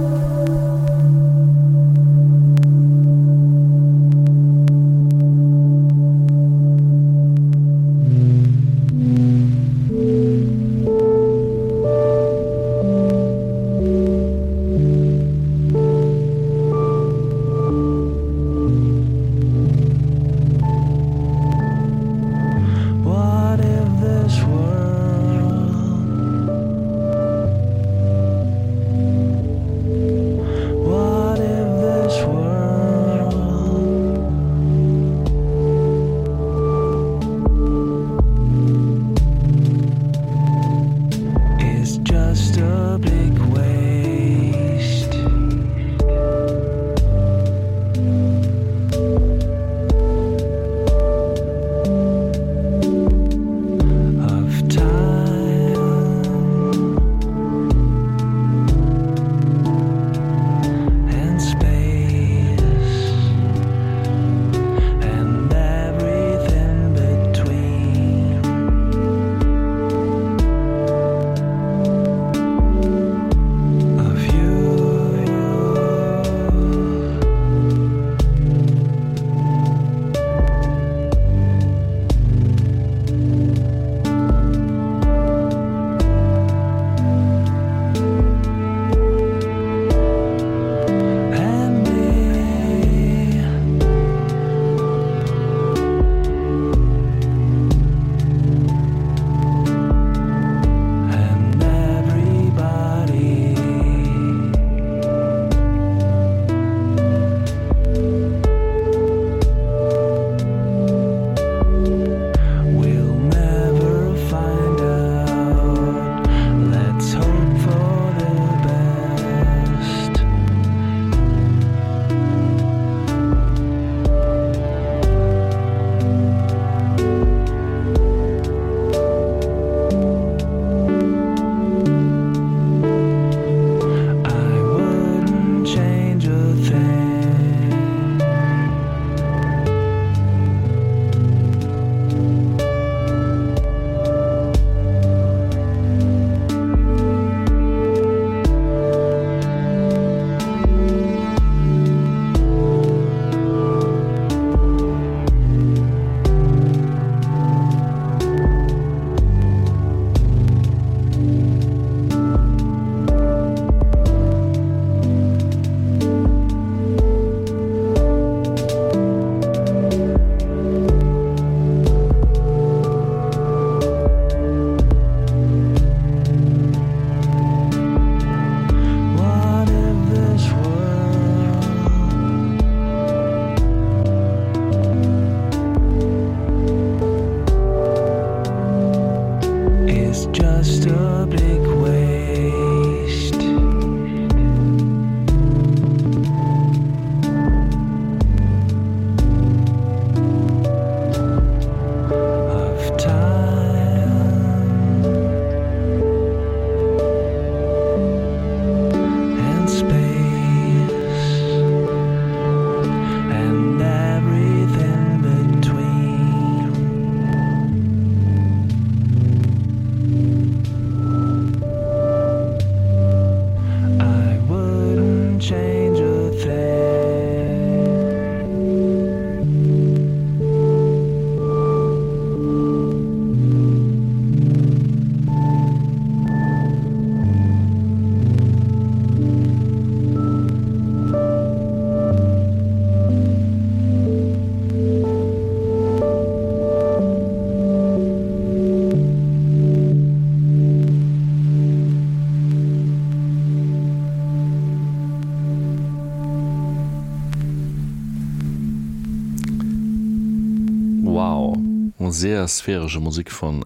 Wow. Sehr sphärische Musik von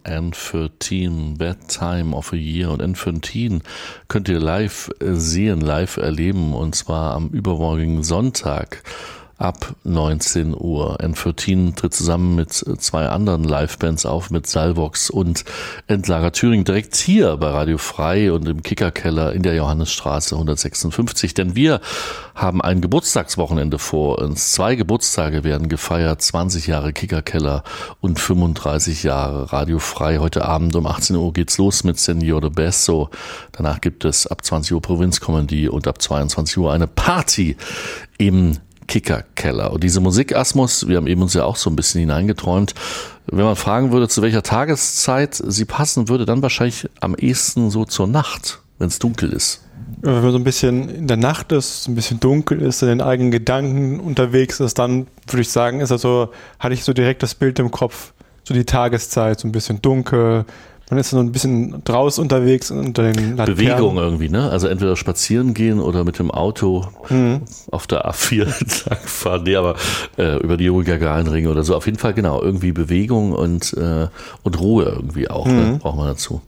N13, That Time of a Year. Und N13 könnt ihr live sehen, live erleben, und zwar am übermorgigen Sonntag ab 19 Uhr. N13 tritt zusammen mit 2 anderen Livebands auf, mit Salvox und Endlager Thüringen, direkt hier bei Radio Frei und im Kickerkeller in der Johannesstraße 156. Denn wir haben ein Geburtstagswochenende vor uns. 2 Geburtstage werden gefeiert, 20 Jahre Kickerkeller und 35 Jahre Radio Frei. Heute Abend um 18 Uhr geht's los mit Senor de Besso. Danach gibt es ab 20 Uhr Provinzkomödie und ab 22 Uhr eine Party im Kickerkeller. Und diese Musik, Asmus, wir haben eben uns ja auch so ein bisschen hineingeträumt. Wenn man fragen würde, zu welcher Tageszeit sie passen würde, dann wahrscheinlich am ehesten so zur Nacht, wenn es dunkel ist. Wenn man so ein bisschen in der Nacht ist, ein bisschen dunkel ist, in den eigenen Gedanken unterwegs ist, dann würde ich sagen, hatte ich so direkt das Bild im Kopf, so die Tageszeit, so ein bisschen dunkel. Man ist so ein bisschen draußen unterwegs unter den Laternen. Bewegung irgendwie, ne? Also entweder spazieren gehen oder mit dem Auto auf der A4 entlang fahren. Nee, aber über die Rüger-Gahlen-Ringe oder so. Auf jeden Fall, genau, irgendwie Bewegung und Ruhe irgendwie auch, ne? Braucht man dazu.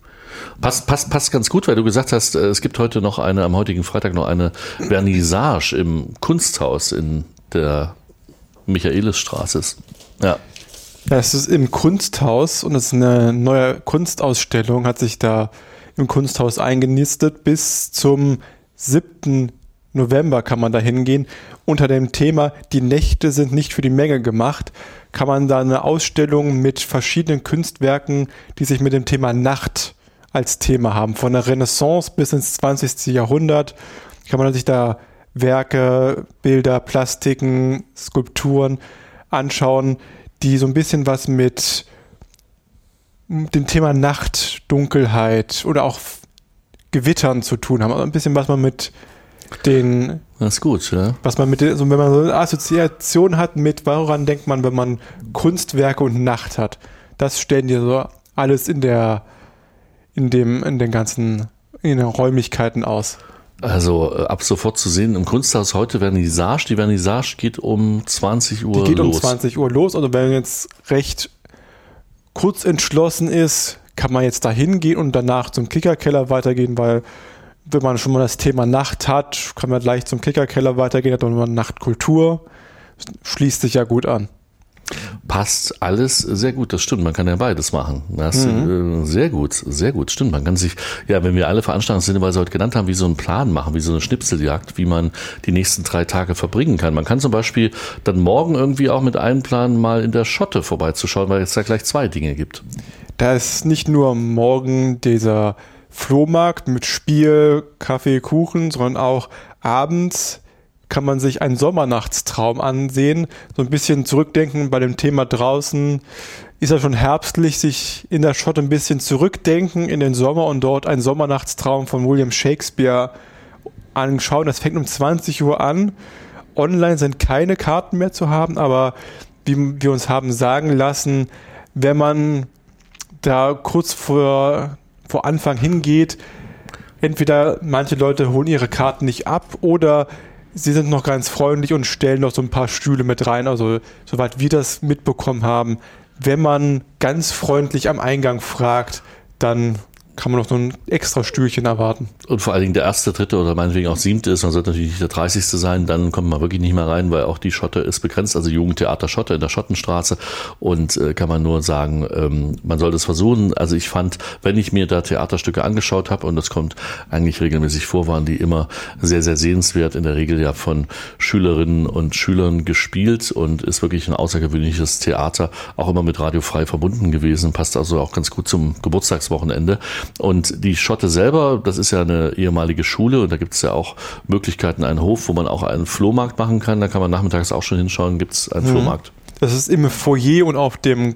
Passt ganz gut, weil du gesagt hast, es gibt heute noch am heutigen Freitag noch eine Vernissage im Kunsthaus in der Michaelisstraße. Ja. Es ist im Kunsthaus und es ist eine neue Kunstausstellung, hat sich da im Kunsthaus eingenistet. Bis zum 7. November kann man da hingehen. Unter dem Thema "Die Nächte sind nicht für die Menge gemacht" kann man da eine Ausstellung mit verschiedenen Kunstwerken, die sich mit dem Thema Nacht als Thema haben. Von der Renaissance bis ins 20. Jahrhundert kann man sich da Werke, Bilder, Plastiken, Skulpturen anschauen, die so ein bisschen was mit dem Thema Nacht, Dunkelheit oder auch Gewittern zu tun haben. Also ein bisschen was man mit den... Das ist gut, ja. Was man wenn man so eine Assoziation hat mit, woran denkt man, wenn man Kunstwerke und Nacht hat. Das stellen die so alles in den Räumlichkeiten aus. Also ab sofort zu sehen im Kunsthaus heute Vernissage. Die Vernissage geht um 20 Uhr los. Die geht um 20 Uhr los. Also wenn man jetzt recht kurz entschlossen ist, kann man jetzt da hingehen und danach zum Kickerkeller weitergehen, weil wenn man schon mal das Thema Nacht hat, kann man gleich zum Kickerkeller weitergehen, hat man Nachtkultur. Schließt sich ja gut an. Passt alles sehr gut, das stimmt, man kann ja beides machen. Das sehr gut, stimmt. Man kann sich, ja, wenn wir alle Veranstaltungshinweise heute genannt haben, wie so einen Plan machen, wie so eine Schnipseljagd, wie man die nächsten 3 Tage verbringen kann. Man kann zum Beispiel dann morgen irgendwie auch mit einplanen, mal in der Schotte vorbeizuschauen, weil es da gleich 2 Dinge gibt. Da ist nicht nur morgen dieser Flohmarkt mit Spiel, Kaffee, Kuchen, sondern auch abends kann man sich einen Sommernachtstraum ansehen, so ein bisschen zurückdenken bei dem Thema draußen. Ist ja schon herbstlich, sich in der Schotte ein bisschen zurückdenken in den Sommer und dort einen Sommernachtstraum von William Shakespeare anschauen. Das fängt um 20 Uhr an. Online sind keine Karten mehr zu haben, aber wie wir uns haben sagen lassen, wenn man da kurz vor Anfang hingeht, entweder manche Leute holen ihre Karten nicht ab oder sie sind noch ganz freundlich und stellen noch so ein paar Stühle mit rein. Also soweit wir das mitbekommen haben, wenn man ganz freundlich am Eingang fragt, dann kann man noch so ein extra Stühlchen erwarten. Und vor allen Dingen der 1., 3. oder meinetwegen auch 7. ist, man sollte natürlich nicht der 30. sein, dann kommt man wirklich nicht mehr rein, weil auch die Schotte ist begrenzt, also Jugendtheater Schotte in der Schottenstraße, und kann man nur sagen, man sollte es versuchen. Also ich fand, wenn ich mir da Theaterstücke angeschaut habe, und das kommt eigentlich regelmäßig vor, waren die immer sehr, sehr sehenswert, in der Regel ja von Schülerinnen und Schülern gespielt und ist wirklich ein außergewöhnliches Theater, auch immer mit Radio Frei verbunden gewesen, passt also auch ganz gut zum Geburtstagswochenende. Und die Schotte selber, das ist ja eine ehemalige Schule und da gibt es ja auch Möglichkeiten, einen Hof, wo man auch einen Flohmarkt machen kann. Da kann man nachmittags auch schon hinschauen, gibt es einen Flohmarkt. Das ist im Foyer und auf dem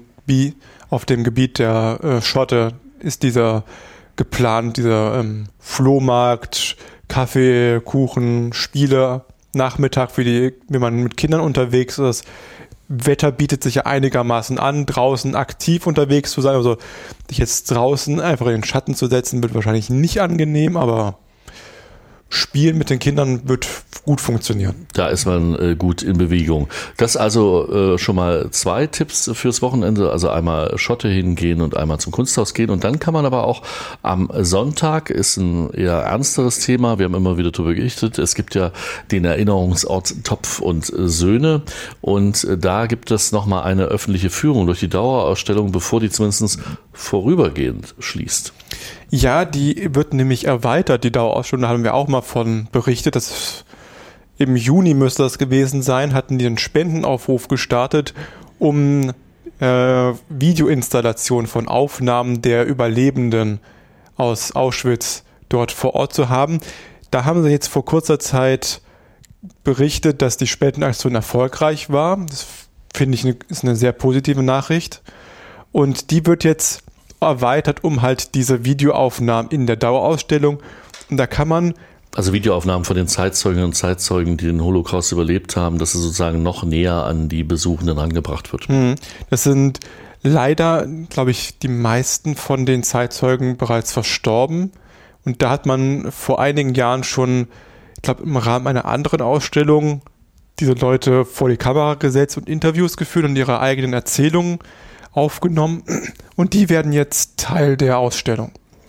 Gebiet der Schotte ist dieser geplant, dieser Flohmarkt, Kaffee, Kuchen, Spiele, Nachmittag wenn man mit Kindern unterwegs ist. Wetter bietet sich ja einigermaßen an, draußen aktiv unterwegs zu sein. Also sich jetzt draußen einfach in den Schatten zu setzen, wird wahrscheinlich nicht angenehm, aber Spielen mit den Kindern wird gut funktionieren. Da ist man gut in Bewegung. Das also schon mal 2 Tipps fürs Wochenende. Also einmal Schotte hingehen und einmal zum Kunsthaus gehen. Und dann kann man aber auch am Sonntag, ist ein eher ernsteres Thema. Wir haben immer wieder darüber berichtet. Es gibt ja den Erinnerungsort Topf und Söhne. Und da gibt es nochmal eine öffentliche Führung durch die Dauerausstellung, bevor die zumindest vorübergehend schließt. Ja, die wird nämlich erweitert, die Dauerausstellung. Da haben wir auch mal von berichtet. Im Juni müsste das gewesen sein, hatten die einen Spendenaufruf gestartet, um Videoinstallationen von Aufnahmen der Überlebenden aus Auschwitz dort vor Ort zu haben. Da haben sie jetzt vor kurzer Zeit berichtet, dass die Spendenaktion erfolgreich war. Das finde ich ist eine sehr positive Nachricht. Und die wird jetzt erweitert um halt diese Videoaufnahmen in der Dauerausstellung. Und da kann man... Also Videoaufnahmen von den Zeitzeuginnen und Zeitzeugen, die den Holocaust überlebt haben, dass es sozusagen noch näher an die Besuchenden angebracht wird. Das sind leider, glaube ich, die meisten von den Zeitzeugen bereits verstorben. Und da hat man vor einigen Jahren schon, ich glaube, im Rahmen einer anderen Ausstellung diese Leute vor die Kamera gesetzt und Interviews geführt und ihre eigenen Erzählungen aufgenommen. Und die werden jetzt Teil der Ausstellung.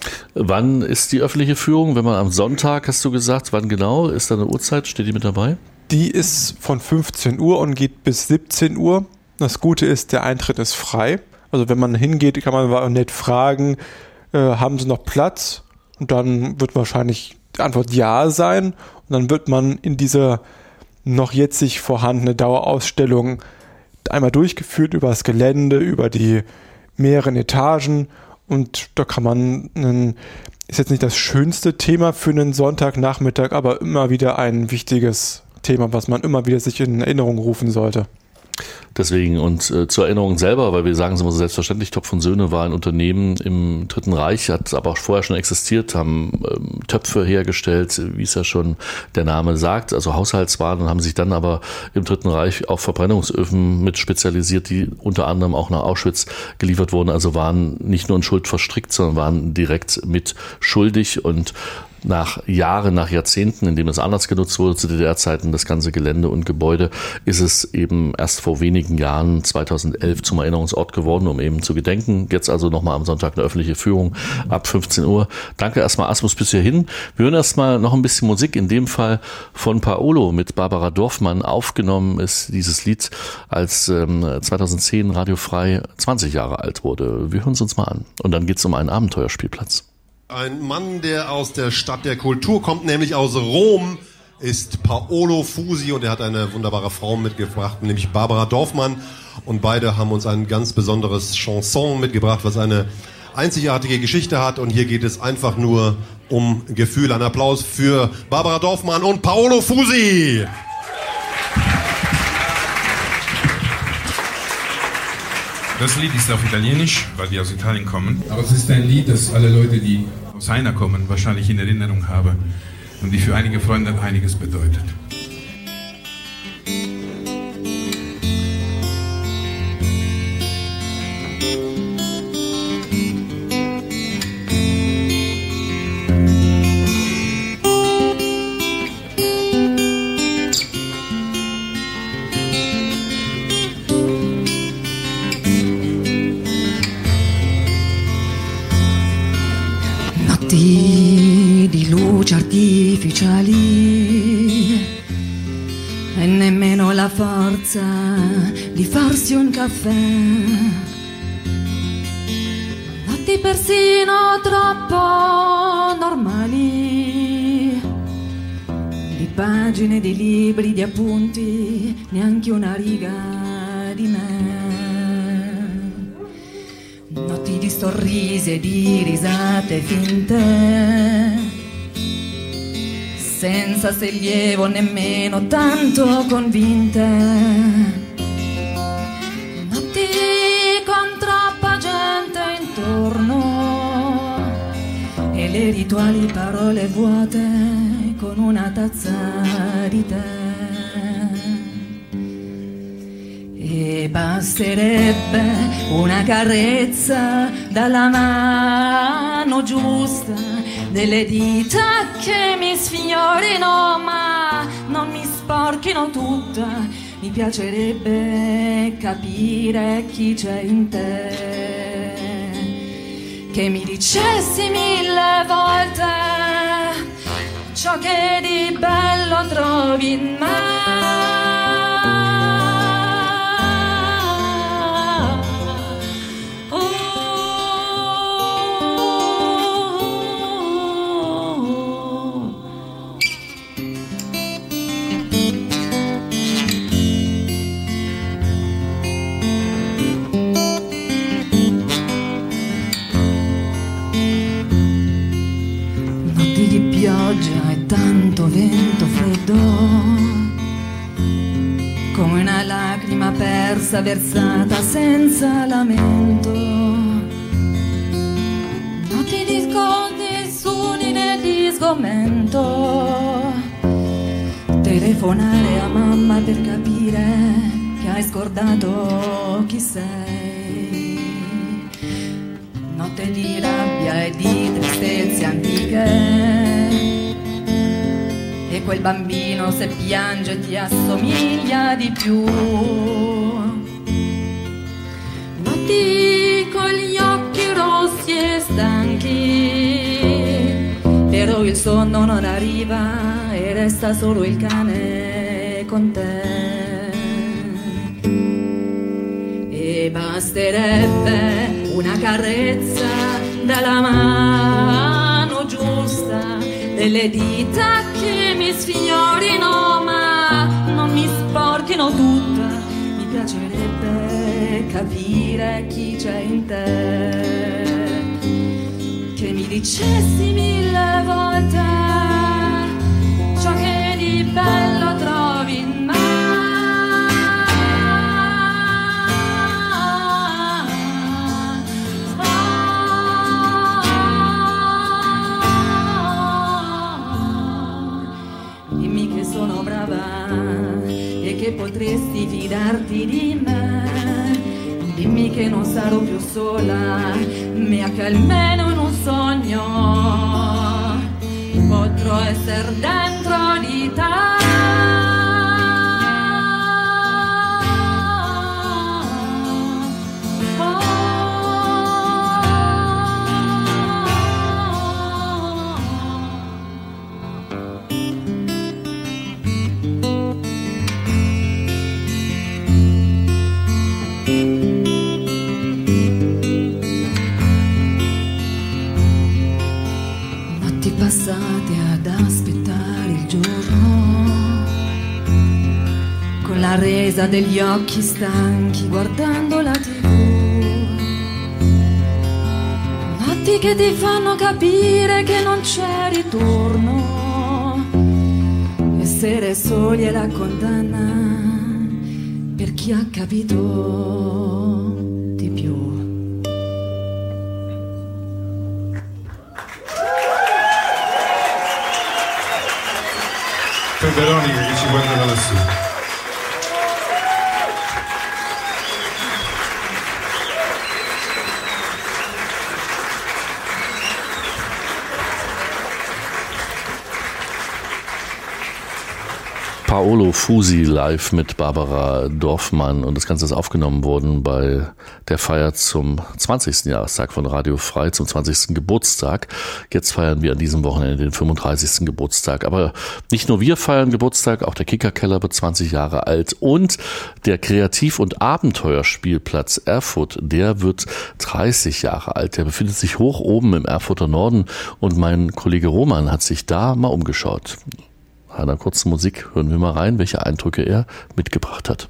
Wann ist die öffentliche Führung? Wenn man am Sonntag, hast du gesagt, wann genau? Ist da eine Uhrzeit? Steht die mit dabei? Die ist von 15 Uhr und geht bis 17 Uhr. Das Gute ist, der Eintritt ist frei. Also wenn man hingeht, kann man nett fragen, haben sie noch Platz? Und dann wird wahrscheinlich die Antwort ja sein. Und dann wird man in dieser noch jetzig vorhandene Dauerausstellung einmal durchgeführt über das Gelände, über die mehreren Etagen. Und da kann man, ist jetzt nicht das schönste Thema für einen Sonntagnachmittag, aber immer wieder ein wichtiges Thema, was man immer wieder sich in Erinnerung rufen sollte. Deswegen und zur Erinnerung selber, weil wir sagen es immer so selbstverständlich, Topf und Söhne war ein Unternehmen im Dritten Reich, hat aber auch vorher schon existiert, haben Töpfe hergestellt, wie es ja schon der Name sagt, also Haushaltswaren, und haben sich dann aber im Dritten Reich auf Verbrennungsöfen mit spezialisiert, die unter anderem auch nach Auschwitz geliefert wurden, also waren nicht nur in Schuld verstrickt, sondern waren direkt mit schuldig. Und nach Jahren, nach Jahrzehnten, in dem es anders genutzt wurde zu DDR-Zeiten, das ganze Gelände und Gebäude, ist es eben erst vor wenigen Jahren, 2011, zum Erinnerungsort geworden, um eben zu gedenken. Jetzt also nochmal am Sonntag eine öffentliche Führung ab 15 Uhr. Danke erstmal, Asmus, bis hierhin. Wir hören erstmal noch ein bisschen Musik, in dem Fall von Paolo mit Barbara Dorfmann. Aufgenommen ist dieses Lied, als 2010 Radio Frei 20 Jahre alt wurde. Wir hören es uns mal an. Und dann geht es um einen Abenteuerspielplatz. Ein Mann, der aus der Stadt der Kultur kommt, nämlich aus Rom, ist Paolo Fusi, und er hat eine wunderbare Frau mitgebracht, nämlich Barbara Dorfmann. Und beide haben uns ein ganz besonderes Chanson mitgebracht, was eine einzigartige Geschichte hat. Und hier geht es einfach nur um Gefühl. Ein Applaus für Barbara Dorfmann und Paolo Fusi. Das Lied ist auf Italienisch, weil wir aus Italien kommen. Aber es ist ein Lied, das alle Leute, die aus Heiner kommen, wahrscheinlich in Erinnerung haben und die für einige Freunde einiges bedeutet. Di luci artificiali e nemmeno la forza di farsi un caffè. Notti persino troppo normali, di pagine di libri, di appunti, neanche una riga di me. Notti di sorrisi e di risate finte, senza sollievo nemmeno tanto convinte. Notti con troppa gente intorno e le rituali parole vuote con una tazza di tè. E basta basterebbe una carezza dalla mano giusta, delle dita che mi sfiorino ma non mi sporchino tutta. Mi piacerebbe capire chi c'è in te, che mi dicessi 1000 volte ciò che di bello trovi in me. Pioggia e tanto vento freddo, come una lacrima persa versata senza lamento. Notti di scontri né di sgomento, telefonare a mamma per capire che hai scordato chi sei. Notte di rabbia e di tristezze antiche, e quel bambino se piange ti assomiglia di più. Notti con gli occhi rossi e stanchi, però il sonno non arriva e resta solo il cane con te. E basterebbe una carezza dalla mano giusta, delle dita che mi sfiorino ma non mi sporchino tutta. Mi piacerebbe capire chi c'è in te, che mi dicessi 1000 volte ciò che di bello trovi in me. Sono brava e che potresti fidarti di me. Dimmi che non sarò più sola, ma che almeno in un sogno potrò essere dentro di te. Passate ad aspettare il giorno, con la resa degli occhi stanchi guardando la TV. Notti che ti fanno capire che non c'è ritorno, essere soli è la condanna per chi ha capito di più. Per Veronica che ci guarda da lassù. Paolo Fusi live mit Barbara Dorfmann, und das Ganze ist aufgenommen worden bei der Feier zum 20. Jahrestag von Radio Frei, zum 20. Geburtstag. Jetzt feiern wir an diesem Wochenende den 35. Geburtstag. Aber nicht nur wir feiern Geburtstag, auch der Kickerkeller wird 20 Jahre alt und der Kreativ- und Abenteuerspielplatz Erfurt, der wird 30 Jahre alt. Der befindet sich hoch oben im Erfurter Norden und mein Kollege Roman hat sich da mal umgeschaut. Nach einer kurzen Musik hören wir mal rein, welche Eindrücke er mitgebracht hat.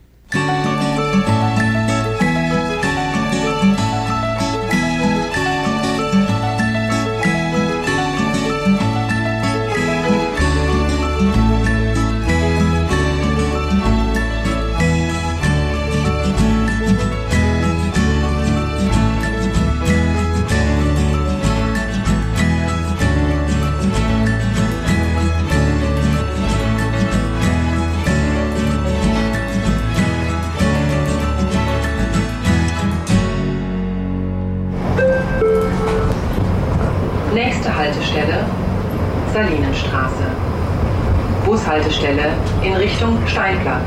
Salinenstraße. Bushaltestelle in Richtung Steinplatz.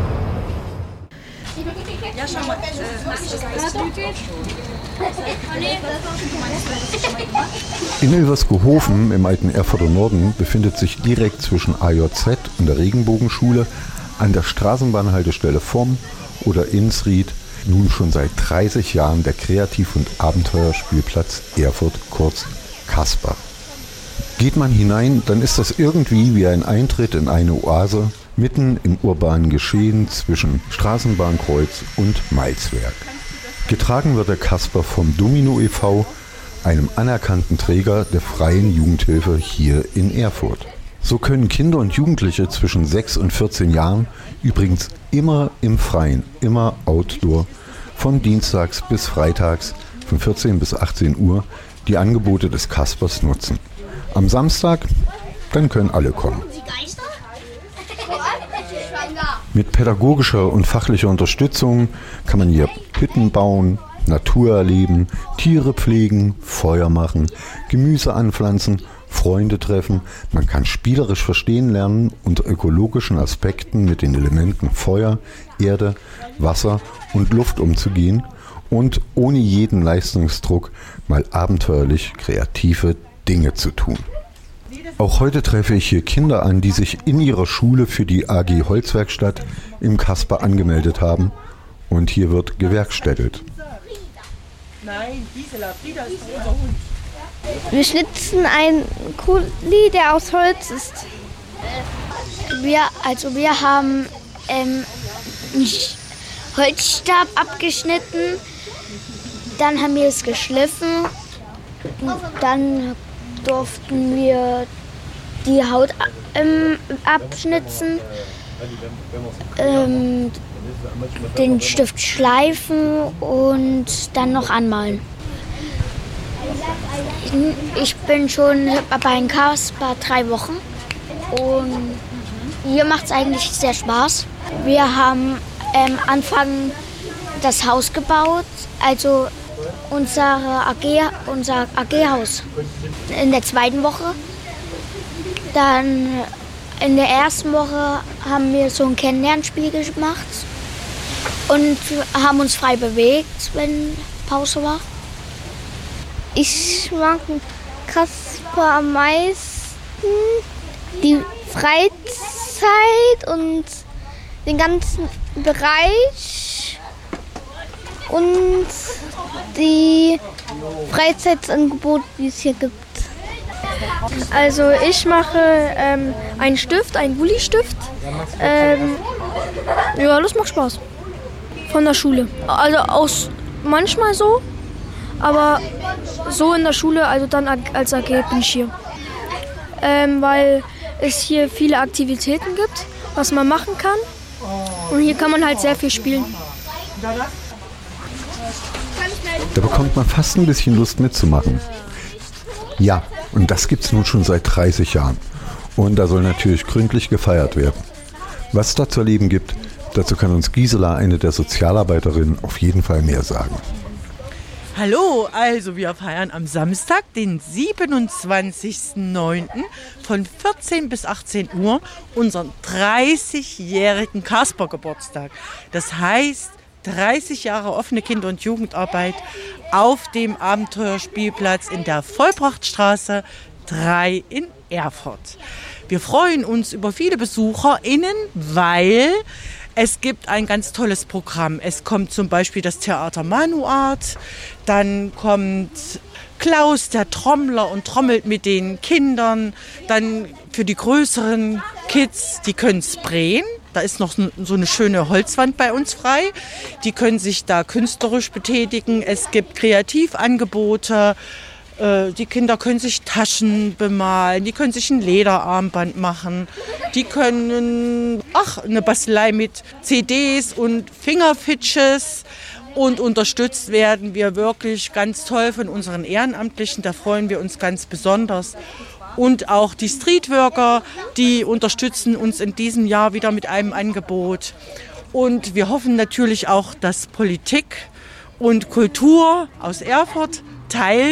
In Ilversgehofen im alten Erfurter Norden befindet sich direkt zwischen AJZ und der Regenbogenschule an der Straßenbahnhaltestelle vom oder Insried nun schon seit 30 Jahren der Kreativ- und Abenteuerspielplatz Erfurt, kurz Kasper. Geht man hinein, dann ist das irgendwie wie ein Eintritt in eine Oase mitten im urbanen Geschehen zwischen Straßenbahnkreuz und Maiswerk. Getragen wird der Kasper vom Domino e.V., einem anerkannten Träger der freien Jugendhilfe hier in Erfurt. So können Kinder und Jugendliche zwischen 6 und 14 Jahren übrigens immer im Freien, immer Outdoor, von Dienstags bis Freitags von 14 bis 18 Uhr die Angebote des Kaspers nutzen. Am Samstag, dann können alle kommen. Mit pädagogischer und fachlicher Unterstützung kann man hier Hütten bauen, Natur erleben, Tiere pflegen, Feuer machen, Gemüse anpflanzen, Freunde treffen. Man kann spielerisch verstehen lernen, unter ökologischen Aspekten mit den Elementen Feuer, Erde, Wasser und Luft umzugehen und ohne jeden Leistungsdruck mal abenteuerlich kreative Dinge zu tun. Auch heute treffe ich hier Kinder an, die sich in ihrer Schule für die AG Holzwerkstatt im Kasper angemeldet haben und hier wird gewerkstättelt. Nein, Gisela, Frieda ist unser Hund. Wir schnitzen einen Kuli, der aus Holz ist. Wir haben einen Holzstab abgeschnitten, dann haben wir es geschliffen, dann durften wir die Haut abschnitzen, den Stift schleifen und dann noch anmalen. Ich bin schon bei den Kasper 3 Wochen und hier macht es eigentlich sehr Spaß. Wir haben Anfang das Haus gebaut, also unser AG-Haus. In der 2. Woche. Dann in der 1. Woche haben wir so ein Kennenlernspiel gemacht und haben uns frei bewegt, wenn Pause war. Ich mag Kasper am meisten, die Freizeit und den ganzen Bereich und die Freizeitsangebote, die es hier gibt. Also ich mache einen Stift, einen Gulli-Stift. Ja, das macht Spaß. Von der Schule. Also manchmal so, aber so in der Schule, also dann als AG bin ich hier. Weil es hier viele Aktivitäten gibt, was man machen kann. Und hier kann man halt sehr viel spielen. Da bekommt man fast ein bisschen Lust mitzumachen. Ja, und das gibt's nun schon seit 30 Jahren. Und da soll natürlich gründlich gefeiert werden. Was es da zu erleben gibt, dazu kann uns Gisela, eine der Sozialarbeiterinnen, auf jeden Fall mehr sagen. Hallo, also wir feiern am Samstag, den 27.09. von 14 bis 18 Uhr unseren 30-jährigen Kasper-Geburtstag. Das heißt, 30 Jahre offene Kinder- und Jugendarbeit auf dem Abenteuerspielplatz in der Vollbrachtstraße 3 in Erfurt. Wir freuen uns über viele BesucherInnen, weil es gibt ein ganz tolles Programm. Es kommt zum Beispiel das Theater Manuart, dann kommt Klaus, der Trommler, und trommelt mit den Kindern. Dann für die größeren Kids, die können sprayen. Da ist noch so eine schöne Holzwand bei uns frei. Die können sich da künstlerisch betätigen. Es gibt Kreativangebote. Die Kinder können sich Taschen bemalen, die können sich ein Lederarmband machen, die können eine Bastelei mit CDs und Fingerfitches, und unterstützt werden wir wirklich ganz toll von unseren Ehrenamtlichen, da freuen wir uns ganz besonders. Und auch die Streetworker, die unterstützen uns in diesem Jahr wieder mit einem Angebot. Und wir hoffen natürlich auch, dass Politik und Kultur aus Erfurt teilnimmt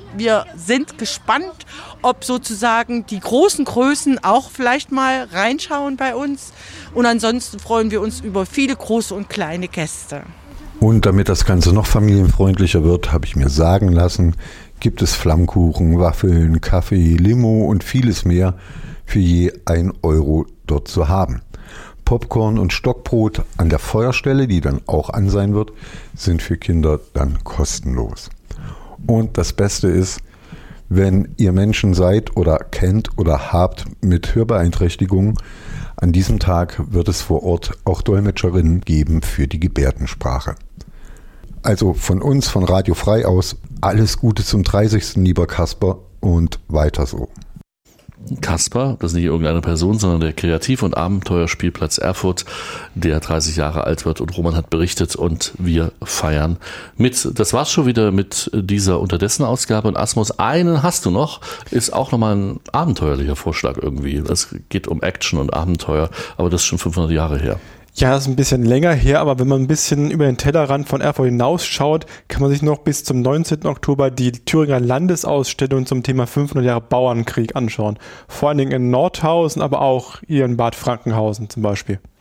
wir sind gespannt, ob sozusagen die großen Größen auch vielleicht mal reinschauen bei uns. Und ansonsten freuen wir uns über viele große und kleine Gäste. Und damit das Ganze noch familienfreundlicher wird, habe ich mir sagen lassen, gibt es Flammkuchen, Waffeln, Kaffee, Limo und vieles mehr für je 1 Euro dort zu haben. Popcorn und Stockbrot an der Feuerstelle, die dann auch an sein wird, sind für Kinder dann kostenlos. Und das Beste ist, wenn ihr Menschen seid oder kennt oder habt mit Hörbeeinträchtigungen, an diesem Tag wird es vor Ort auch Dolmetscherinnen geben für die Gebärdensprache. Also von uns, von Radio Frei aus, alles Gute zum 30. lieber Kasper und weiter so. Kasper, das ist nicht irgendeine Person, sondern der Kreativ- und Abenteuerspielplatz Erfurt, der 30 Jahre alt wird, und Roman hat berichtet und wir feiern mit. Das war's schon wieder mit dieser Unterdessen-Ausgabe, und Asmus, einen hast du noch, ist auch nochmal ein abenteuerlicher Vorschlag irgendwie. Es geht um Action und Abenteuer, aber das ist schon 500 Jahre her. Ja, das ist ein bisschen länger her, aber wenn man ein bisschen über den Tellerrand von Erfurt hinausschaut, kann man sich noch bis zum 19. Oktober die Thüringer Landesausstellung zum Thema 500 Jahre Bauernkrieg anschauen. Vor allen Dingen in Nordhausen, aber auch hier in Bad Frankenhausen zum Beispiel.